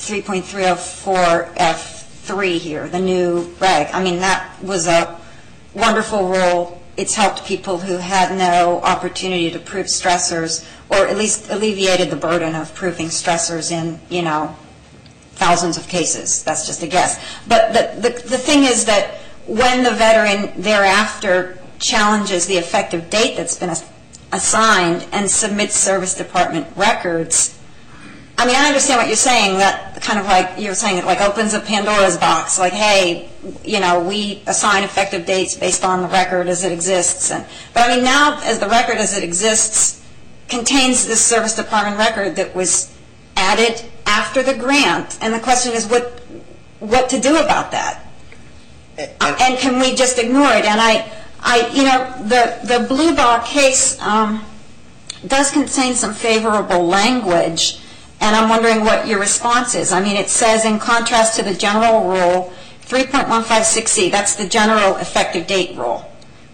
Speaker 5: 3.304F3 here, the new reg. I mean, that was a wonderful rule. It's helped people who had no opportunity to prove stressors, or at least alleviated the burden of proving stressors in, thousands of cases. That's just a guess. But the thing is that when the veteran thereafter challenges the effective date that's been assigned and submits Service Department records, I mean, I understand what you're saying, that kind of like, you're saying it like opens a Pandora's box, like, hey, we assign effective dates based on the record as it exists. But I mean, now, as the record as it exists contains this Service Department record that was added after the grant, and the question is what to do about that? And can we just ignore it? And the Bluebaugh case does contain some favorable language, and I'm wondering what your response is. I mean, it says, in contrast to the general rule, 3.156C, that's the general effective date rule.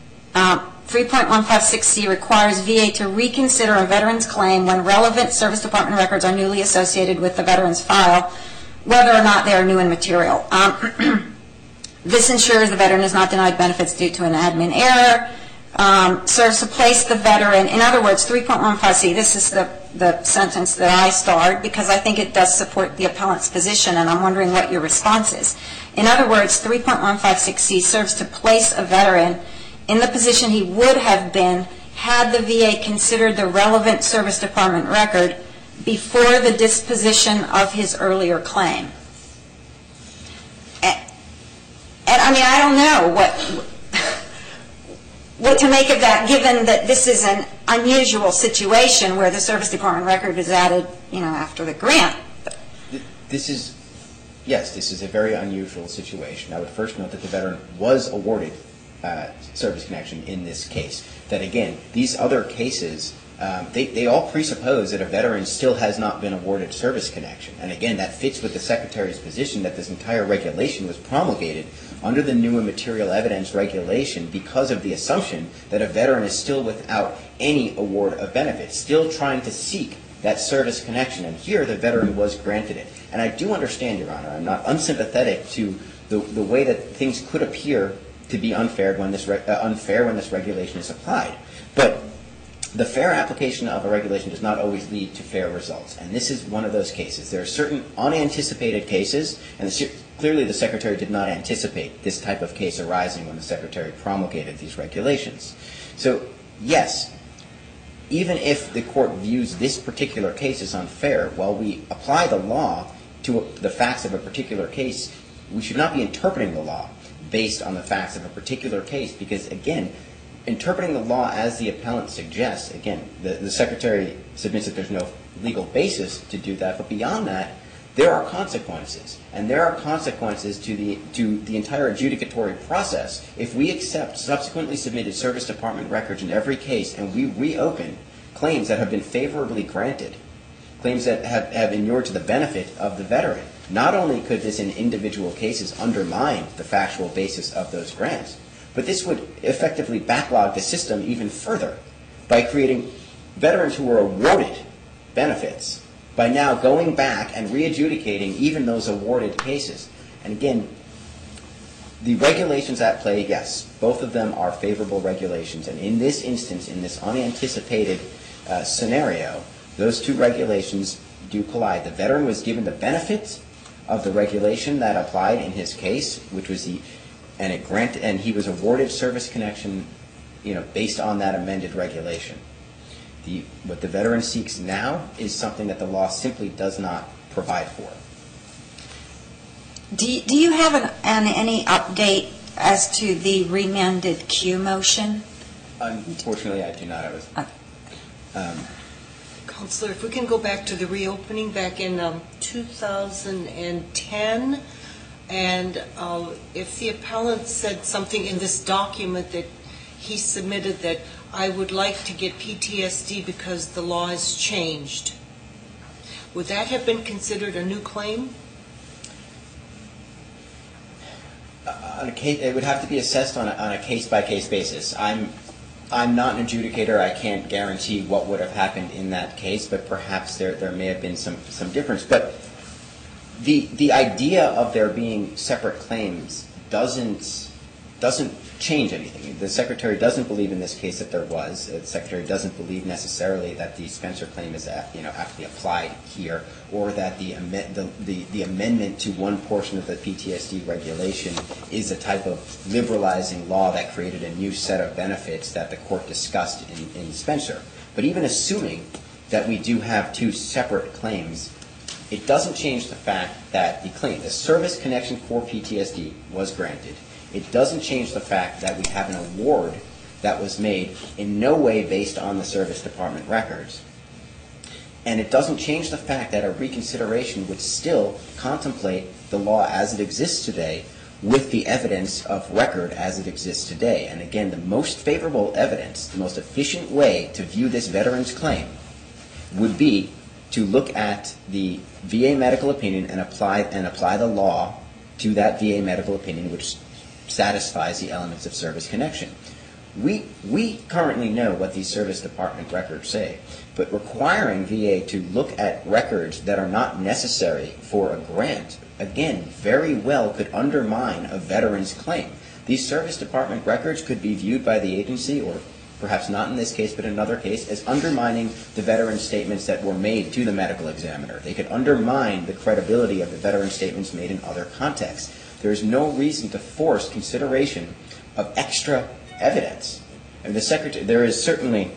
Speaker 5: 3.156C requires VA to reconsider a veteran's claim when relevant Service Department records are newly associated with the veteran's file, whether or not they are new and material. This ensures the veteran is not denied benefits due to an admin error, serves to place the veteran, in other words, 3.15C, this is the sentence that I starred because I think it does support the appellant's position, and I'm wondering what your response is. In other words, 3.156C serves to place a veteran in the position he would have been had the VA considered the relevant Service Department record before the disposition of his earlier claim. And I mean, I don't know what to make of that, given that this is an unusual situation where the Service Department record is added, after the grant.
Speaker 3: This is a very unusual situation. I would first note that the veteran was awarded service connection in this case. That again, these other cases, they all presuppose that a veteran still has not been awarded service connection. And again, that fits with the Secretary's position that this entire regulation was promulgated under the new and material evidence regulation because of the assumption that a veteran is still without any award of benefits, still trying to seek that service connection. And here the veteran was granted it. And I do understand, Your Honor, I'm not unsympathetic to the way that things could appear to be unfair when this regulation is applied. But the fair application of a regulation does not always lead to fair results. And this is one of those cases. There are certain unanticipated cases, and clearly the Secretary did not anticipate this type of case arising when the Secretary promulgated these regulations. So, yes, even if the Court views this particular case as unfair, while we apply the law to the facts of a particular case, we should not be interpreting the law based on the facts of a particular case because, again, interpreting the law as the appellant suggests, again, the Secretary submits that there's no legal basis to do that, but beyond that, there are consequences. And there are consequences to the entire adjudicatory process. If we accept subsequently submitted Service Department records in every case and we reopen claims that have been favorably granted, claims that have inured to the benefit of the veteran, not only could this in individual cases undermine the factual basis of those grants, but this would effectively backlog the system even further by creating veterans who were awarded benefits by now going back and re-adjudicating even those awarded cases. And again, the regulations at play, yes, both of them are favorable regulations. And in this instance, in this unanticipated scenario, those two regulations do collide. The veteran was given the benefits of the regulation that applied in his case, which was and he was awarded service connection, based on that amended regulation. What the veteran seeks now is something that the law simply does not provide for.
Speaker 5: Do you have any update as to the remanded Q motion?
Speaker 3: Unfortunately, I do not.
Speaker 6: Counselor, if we can go back to the reopening back in 2010, and if the appellant said something in this document that he submitted that I would like to get PTSD because the law has changed, would that have been considered a new claim?
Speaker 3: It would have to be assessed on a case-by-case basis. I'm not an adjudicator. I can't guarantee what would have happened in that case, but perhaps there may have been some difference. But the idea of there being separate claims doesn't change anything. The Secretary doesn't believe in this case that there was. The Secretary doesn't believe necessarily that the Spencer claim is actually applied here, or that the amendment to one portion of the PTSD regulation is a type of liberalizing law that created a new set of benefits that the Court discussed in Spencer. But even assuming that we do have two separate claims, it doesn't change the fact that the service connection for PTSD was granted. It doesn't change the fact that we have an award that was made in no way based on the Service Department records. And it doesn't change the fact that a reconsideration would still contemplate the law as it exists today with the evidence of record as it exists today. And again, the most favorable evidence, the most efficient way to view this veteran's claim would be to look at the VA medical opinion and apply the law to that VA medical opinion, which satisfies the elements of service connection. We currently know what these Service Department records say, but requiring VA to look at records that are not necessary for a grant, again, very well could undermine a veteran's claim. These Service Department records could be viewed by the agency, or perhaps not in this case, but in another case, as undermining the veteran's statements that were made to the medical examiner. They could undermine the credibility of the veteran's statements made in other contexts. There is no reason to force consideration of extra evidence. And the Secretary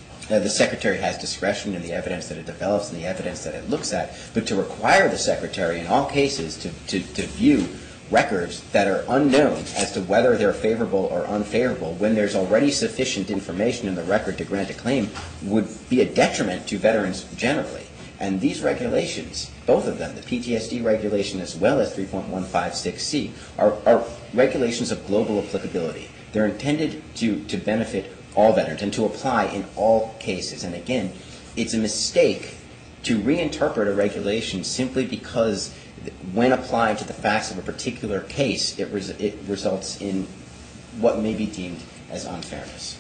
Speaker 3: has discretion in the evidence that it develops and the evidence that it looks at, but to require the Secretary in all cases to view records that are unknown as to whether they're favorable or unfavorable when there's already sufficient information in the record to grant a claim would be a detriment to veterans generally. And these regulations, both of them, the PTSD regulation as well as 3.156C, are regulations of global applicability. They're intended to benefit all veterans and to apply in all cases. And again, it's a mistake to reinterpret a regulation simply because when applied to the facts of a particular case, it results in what may be deemed as unfairness.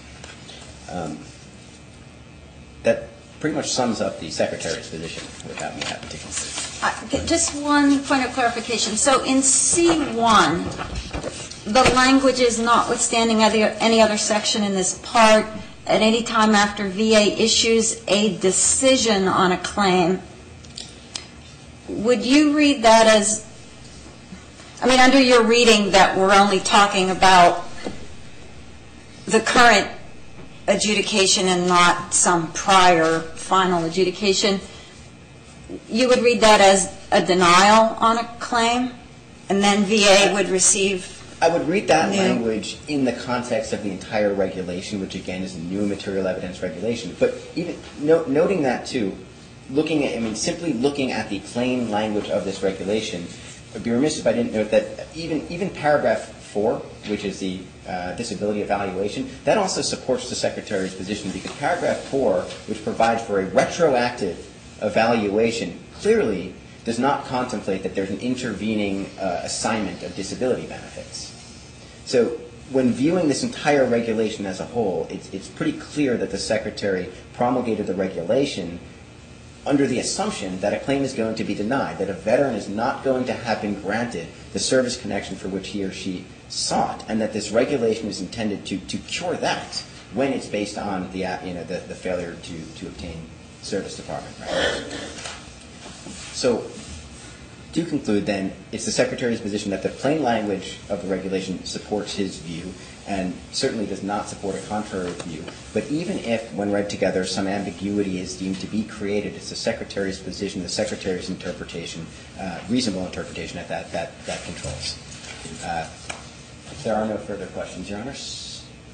Speaker 3: That pretty much sums up the Secretary's position without me having to consider.
Speaker 5: Just one point of clarification. So in C1, the language is notwithstanding any other section in this part, at any time after VA issues a decision on a claim, would you read that as, I mean, under your reading that we're only talking about the current adjudication and not some prior final adjudication, you would read that as a denial on a claim, and then VA would receive...
Speaker 3: I would read that language in the context of the entire regulation, which again is a new material evidence regulation. But even noting that too, simply looking at the plain language of this regulation, I'd be remiss if I didn't note that even paragraph 4, which is the disability evaluation, that also supports the Secretary's position, because paragraph 4, which provides for a retroactive evaluation, clearly does not contemplate that there's an intervening assignment of disability benefits. So when viewing this entire regulation as a whole, it's pretty clear that the Secretary promulgated the regulation under the assumption that a claim is going to be denied, that a veteran is not going to have been granted the service connection for which he or she sought, and that this regulation is intended to cure that when it's based on the failure to obtain service department records. So to conclude then, it's the Secretary's position that the plain language of the regulation supports his view and certainly does not support a contrary view. But even if, when read together, some ambiguity is deemed to be created, it's the Secretary's position, the Secretary's interpretation, reasonable interpretation that controls. If there are no further questions, Your Honors.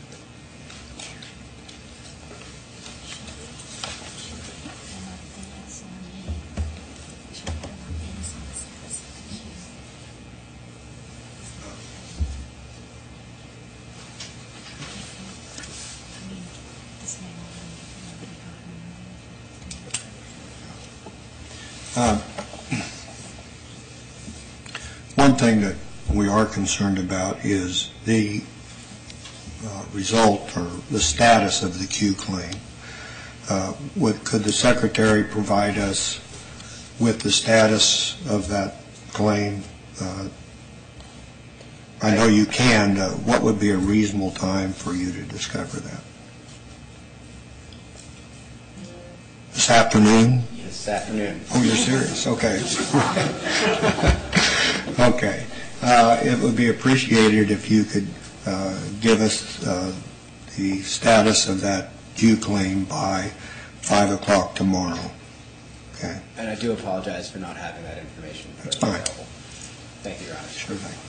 Speaker 2: One thing that we are concerned about is the result or the status of the Q claim. Could the Secretary provide us with the status of that claim? I know you can. What would be a reasonable time for you to discover that? This afternoon?
Speaker 3: This afternoon.
Speaker 2: Oh, you're serious? Okay. Okay. It would be appreciated if you could give us the status of that Q claim by 5 o'clock tomorrow. Okay.
Speaker 3: And I do apologize for not having that information.
Speaker 2: That's fine.
Speaker 3: Available. Thank you, Your Honor.
Speaker 2: Sure thing.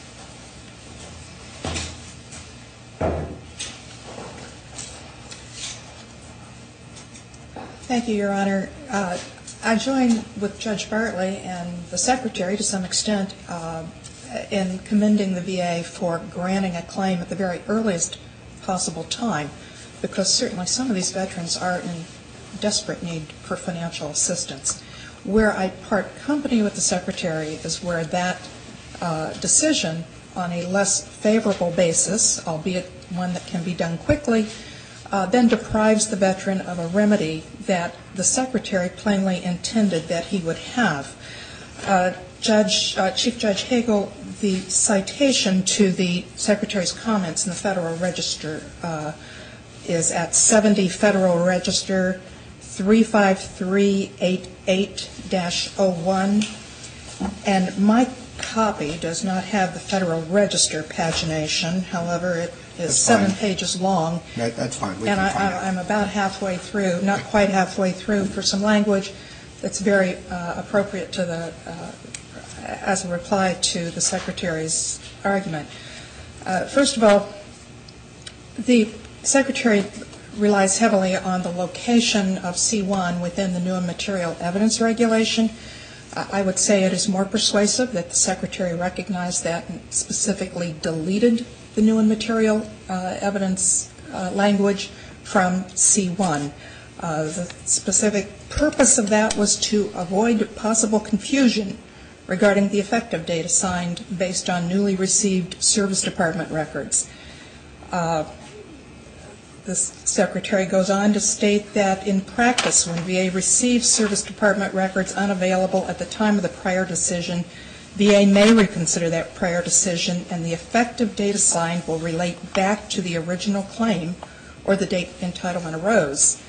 Speaker 4: Thank you, Your Honor. I join with Judge Bartley and the Secretary to some extent in commending the VA for granting a claim at the very earliest possible time, because certainly some of these veterans are in desperate need for financial assistance. Where I part company with the Secretary is where that decision on a less favorable basis, albeit one that can be done quickly, then deprives the veteran of a remedy that the Secretary plainly intended that he would have. Chief Judge Hagel, the citation to the Secretary's comments in the Federal Register is at 70 Federal Register 35388-01, and my copy does not have the Federal Register pagination. However, it is 7 pages long.
Speaker 2: That's fine.
Speaker 4: And I'm about halfway through, not quite halfway through, for some language that's very appropriate to the as a reply to the Secretary's argument. First of all, the Secretary relies heavily on the location of C1 within the new and material evidence regulation. I would say it is more persuasive that the Secretary recognized that and specifically deleted the new and material evidence language from C1. The specific purpose of that was to avoid possible confusion regarding the effective date assigned based on newly received Service Department records. The Secretary goes on to state that in practice, when VA receives Service Department records unavailable at the time of the prior decision, VA may reconsider that prior decision, and the effective date assigned will relate back to the original claim or the date entitlement arose.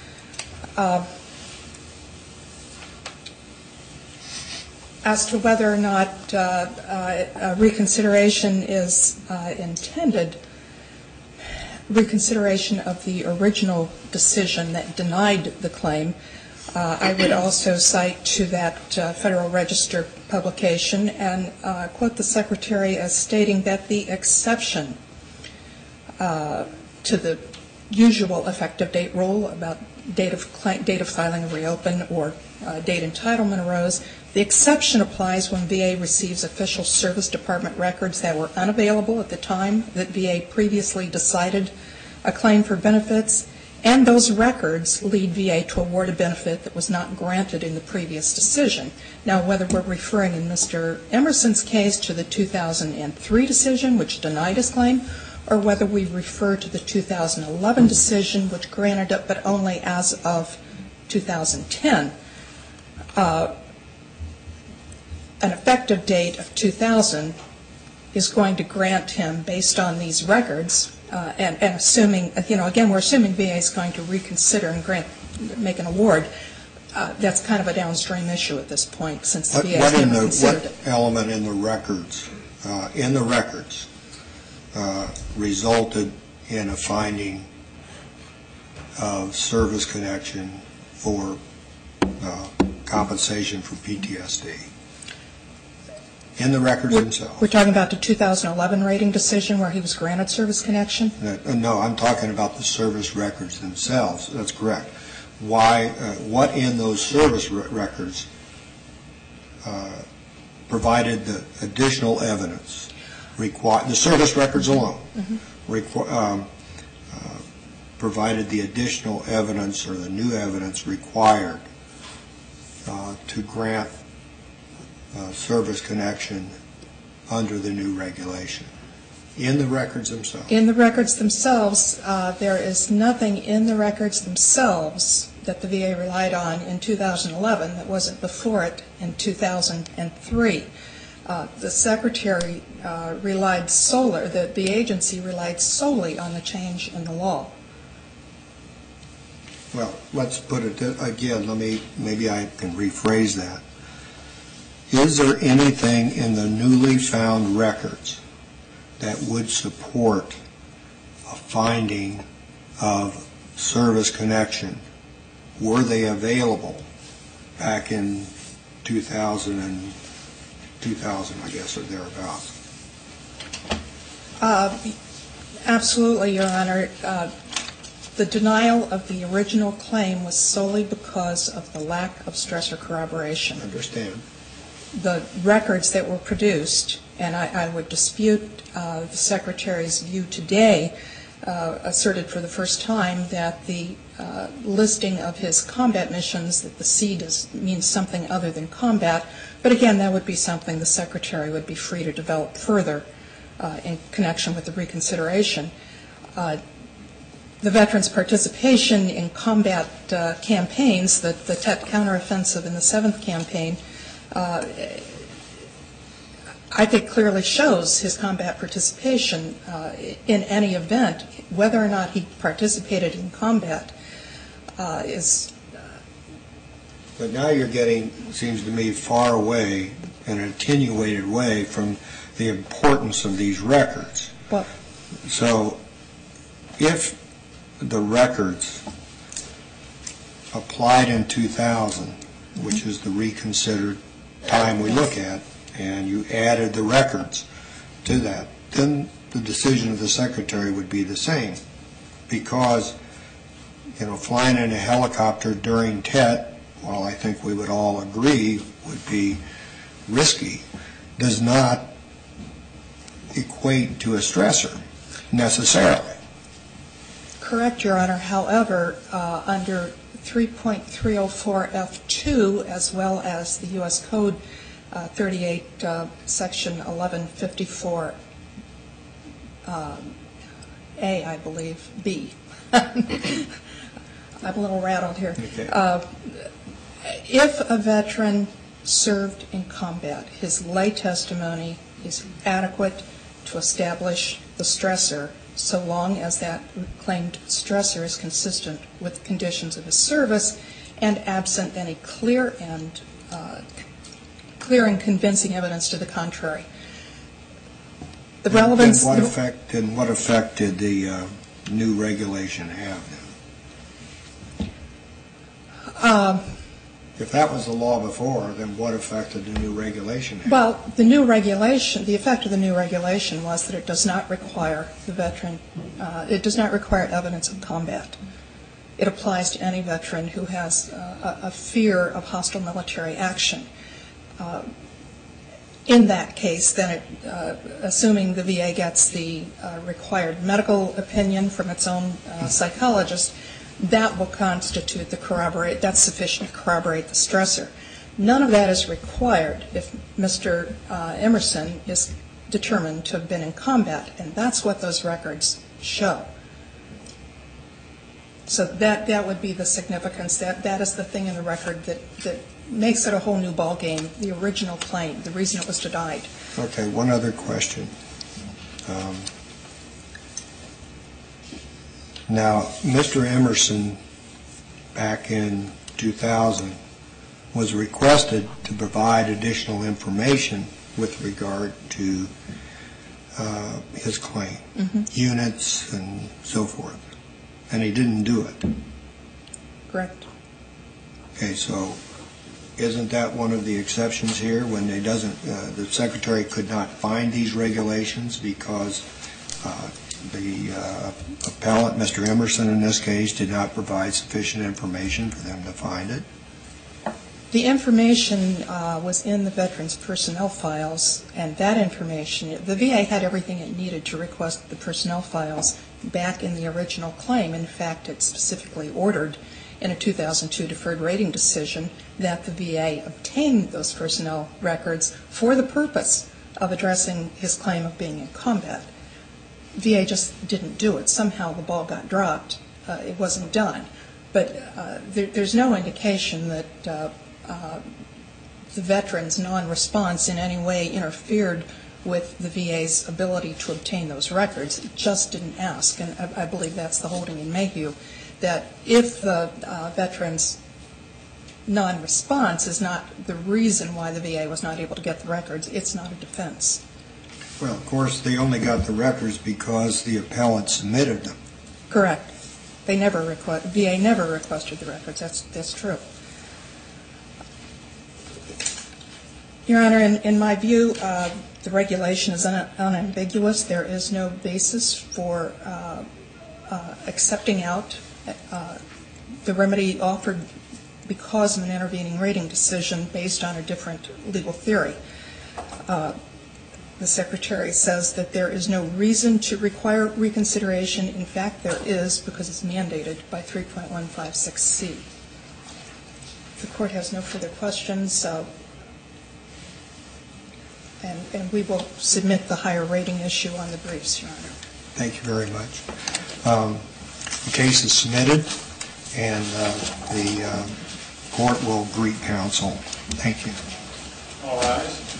Speaker 4: As to whether or not reconsideration is intended, reconsideration of the original decision that denied the claim, I would also cite to that Federal Register publication and quote the Secretary as stating that the exception to the usual effective date rule about date of filing reopen or date entitlement arose, the exception applies when VA receives official Service Department records that were unavailable at the time that VA previously decided a claim for benefits, and those records lead VA to award a benefit that was not granted in the previous decision. Now, whether we're referring in Mr. Emerson's case to the 2003 decision, which denied his claim, or whether we refer to the 2011 decision, which granted it, but only as of 2010, an effective date of 2000 is going to grant him, based on these records, and assuming, again, we're assuming VA is going to reconsider and make an award. That's kind of a downstream issue at this point, since the VA has never considered it.
Speaker 2: What element in the records, resulted in a finding of service connection for compensation for PTSD? In the records themselves?
Speaker 4: We're talking about the 2011 rating decision where he was granted service connection?
Speaker 2: No, I'm talking about the service records themselves. That's correct. What in those service records provided the additional evidence, the service records alone, provided the additional evidence or the new evidence required to grant service connection under the new regulation? In the records themselves?
Speaker 4: In the records themselves, there is nothing in the records themselves that the VA relied on in 2011 that wasn't before it in 2003. The Secretary the agency relied solely on the change in the law.
Speaker 2: Well, let's put it again. Maybe I can rephrase that. Is there anything in the newly found records that would support a finding of service connection? Were they available back in 2000, I guess, or thereabouts?
Speaker 4: Absolutely, Your Honor. The denial of the original claim was solely because of the lack of stressor corroboration.
Speaker 2: I understand.
Speaker 4: The records that were produced, and I would dispute the Secretary's view today, asserted for the first time that the listing of his combat missions, that the C means something other than combat, but again, that would be something the Secretary would be free to develop further in connection with the reconsideration. The veterans' participation in combat campaigns, the Tet counteroffensive in the 7th campaign, I think clearly shows his combat participation in any event. Whether or not he participated in combat is...
Speaker 2: But now you're getting, seems to me, far away, in an attenuated way, from the importance of these records.
Speaker 4: Well,
Speaker 2: so if the records applied in 2000, which is the reconsidered time we look at, and you added the records to that, then the decision of the Secretary would be the same, because flying in a helicopter during Tet, while I think we would all agree would be risky, does not equate to a stressor necessarily.
Speaker 4: correct, Your Honor. However, under 3.304 F2, as well as the U.S. Code 38, Section 1154A, I believe, B. I'm a little rattled here.
Speaker 2: Okay.
Speaker 4: If a veteran served in combat, his lay testimony is adequate to establish the stressor so long as that claimed stressor is consistent with the conditions of his service and absent any clear and convincing evidence to the contrary. The relevance...
Speaker 2: What effect did the new regulation have then? If that was the law before, then what effect did the new regulation have?
Speaker 4: Well, the effect of the new regulation was that it does not require the veteran, it does not require evidence of combat. It applies to any veteran who has a fear of hostile military action. In that case, then, assuming the VA gets the required medical opinion from its own psychologist, that will constitute that's sufficient to corroborate the stressor. None of that is required if Mr. Emerson is determined to have been in combat, and that's what those records show. So that would be the significance. That is the thing in the record that makes it a whole new ballgame, the original claim, the reason it was denied.
Speaker 2: Okay, one other question. Now, Mr. Emerson, back in 2000, was requested to provide additional information with regard to his claim, units and so forth, and he didn't do it.
Speaker 4: Correct.
Speaker 2: Okay, so isn't that one of the exceptions here when the Secretary could not find these regulations because the appellant, Mr. Emerson in this case, did not provide sufficient information for them to find it?
Speaker 4: The information was in the veterans' personnel files, and that information, the VA had everything it needed to request the personnel files back in the original claim. In fact, it specifically ordered in a 2002 deferred rating decision that the VA obtain those personnel records for the purpose of addressing his claim of being in combat. VA just didn't do it. Somehow the ball got dropped. It wasn't done. But there's no indication that the veteran's non-response in any way interfered with the VA's ability to obtain those records. It just didn't ask. And I believe that's the holding in Mayhew, that if the veteran's non-response is not the reason why the VA was not able to get the records, it's not a defense.
Speaker 2: Well, of course, they only got the records because the appellant submitted them.
Speaker 4: Correct. VA never requested the records. That's true. Your Honor, in my view, the regulation is unambiguous. There is no basis for accepting out the remedy offered because of an intervening rating decision based on a different legal theory. The Secretary says that there is no reason to require reconsideration. In fact, there is, because it's mandated by 3.156C. If the Court has no further questions, and we will submit the higher rating issue on the briefs, Your Honor.
Speaker 2: Thank you very much. The case is submitted, and the Court will greet counsel. Thank you.
Speaker 1: All rise.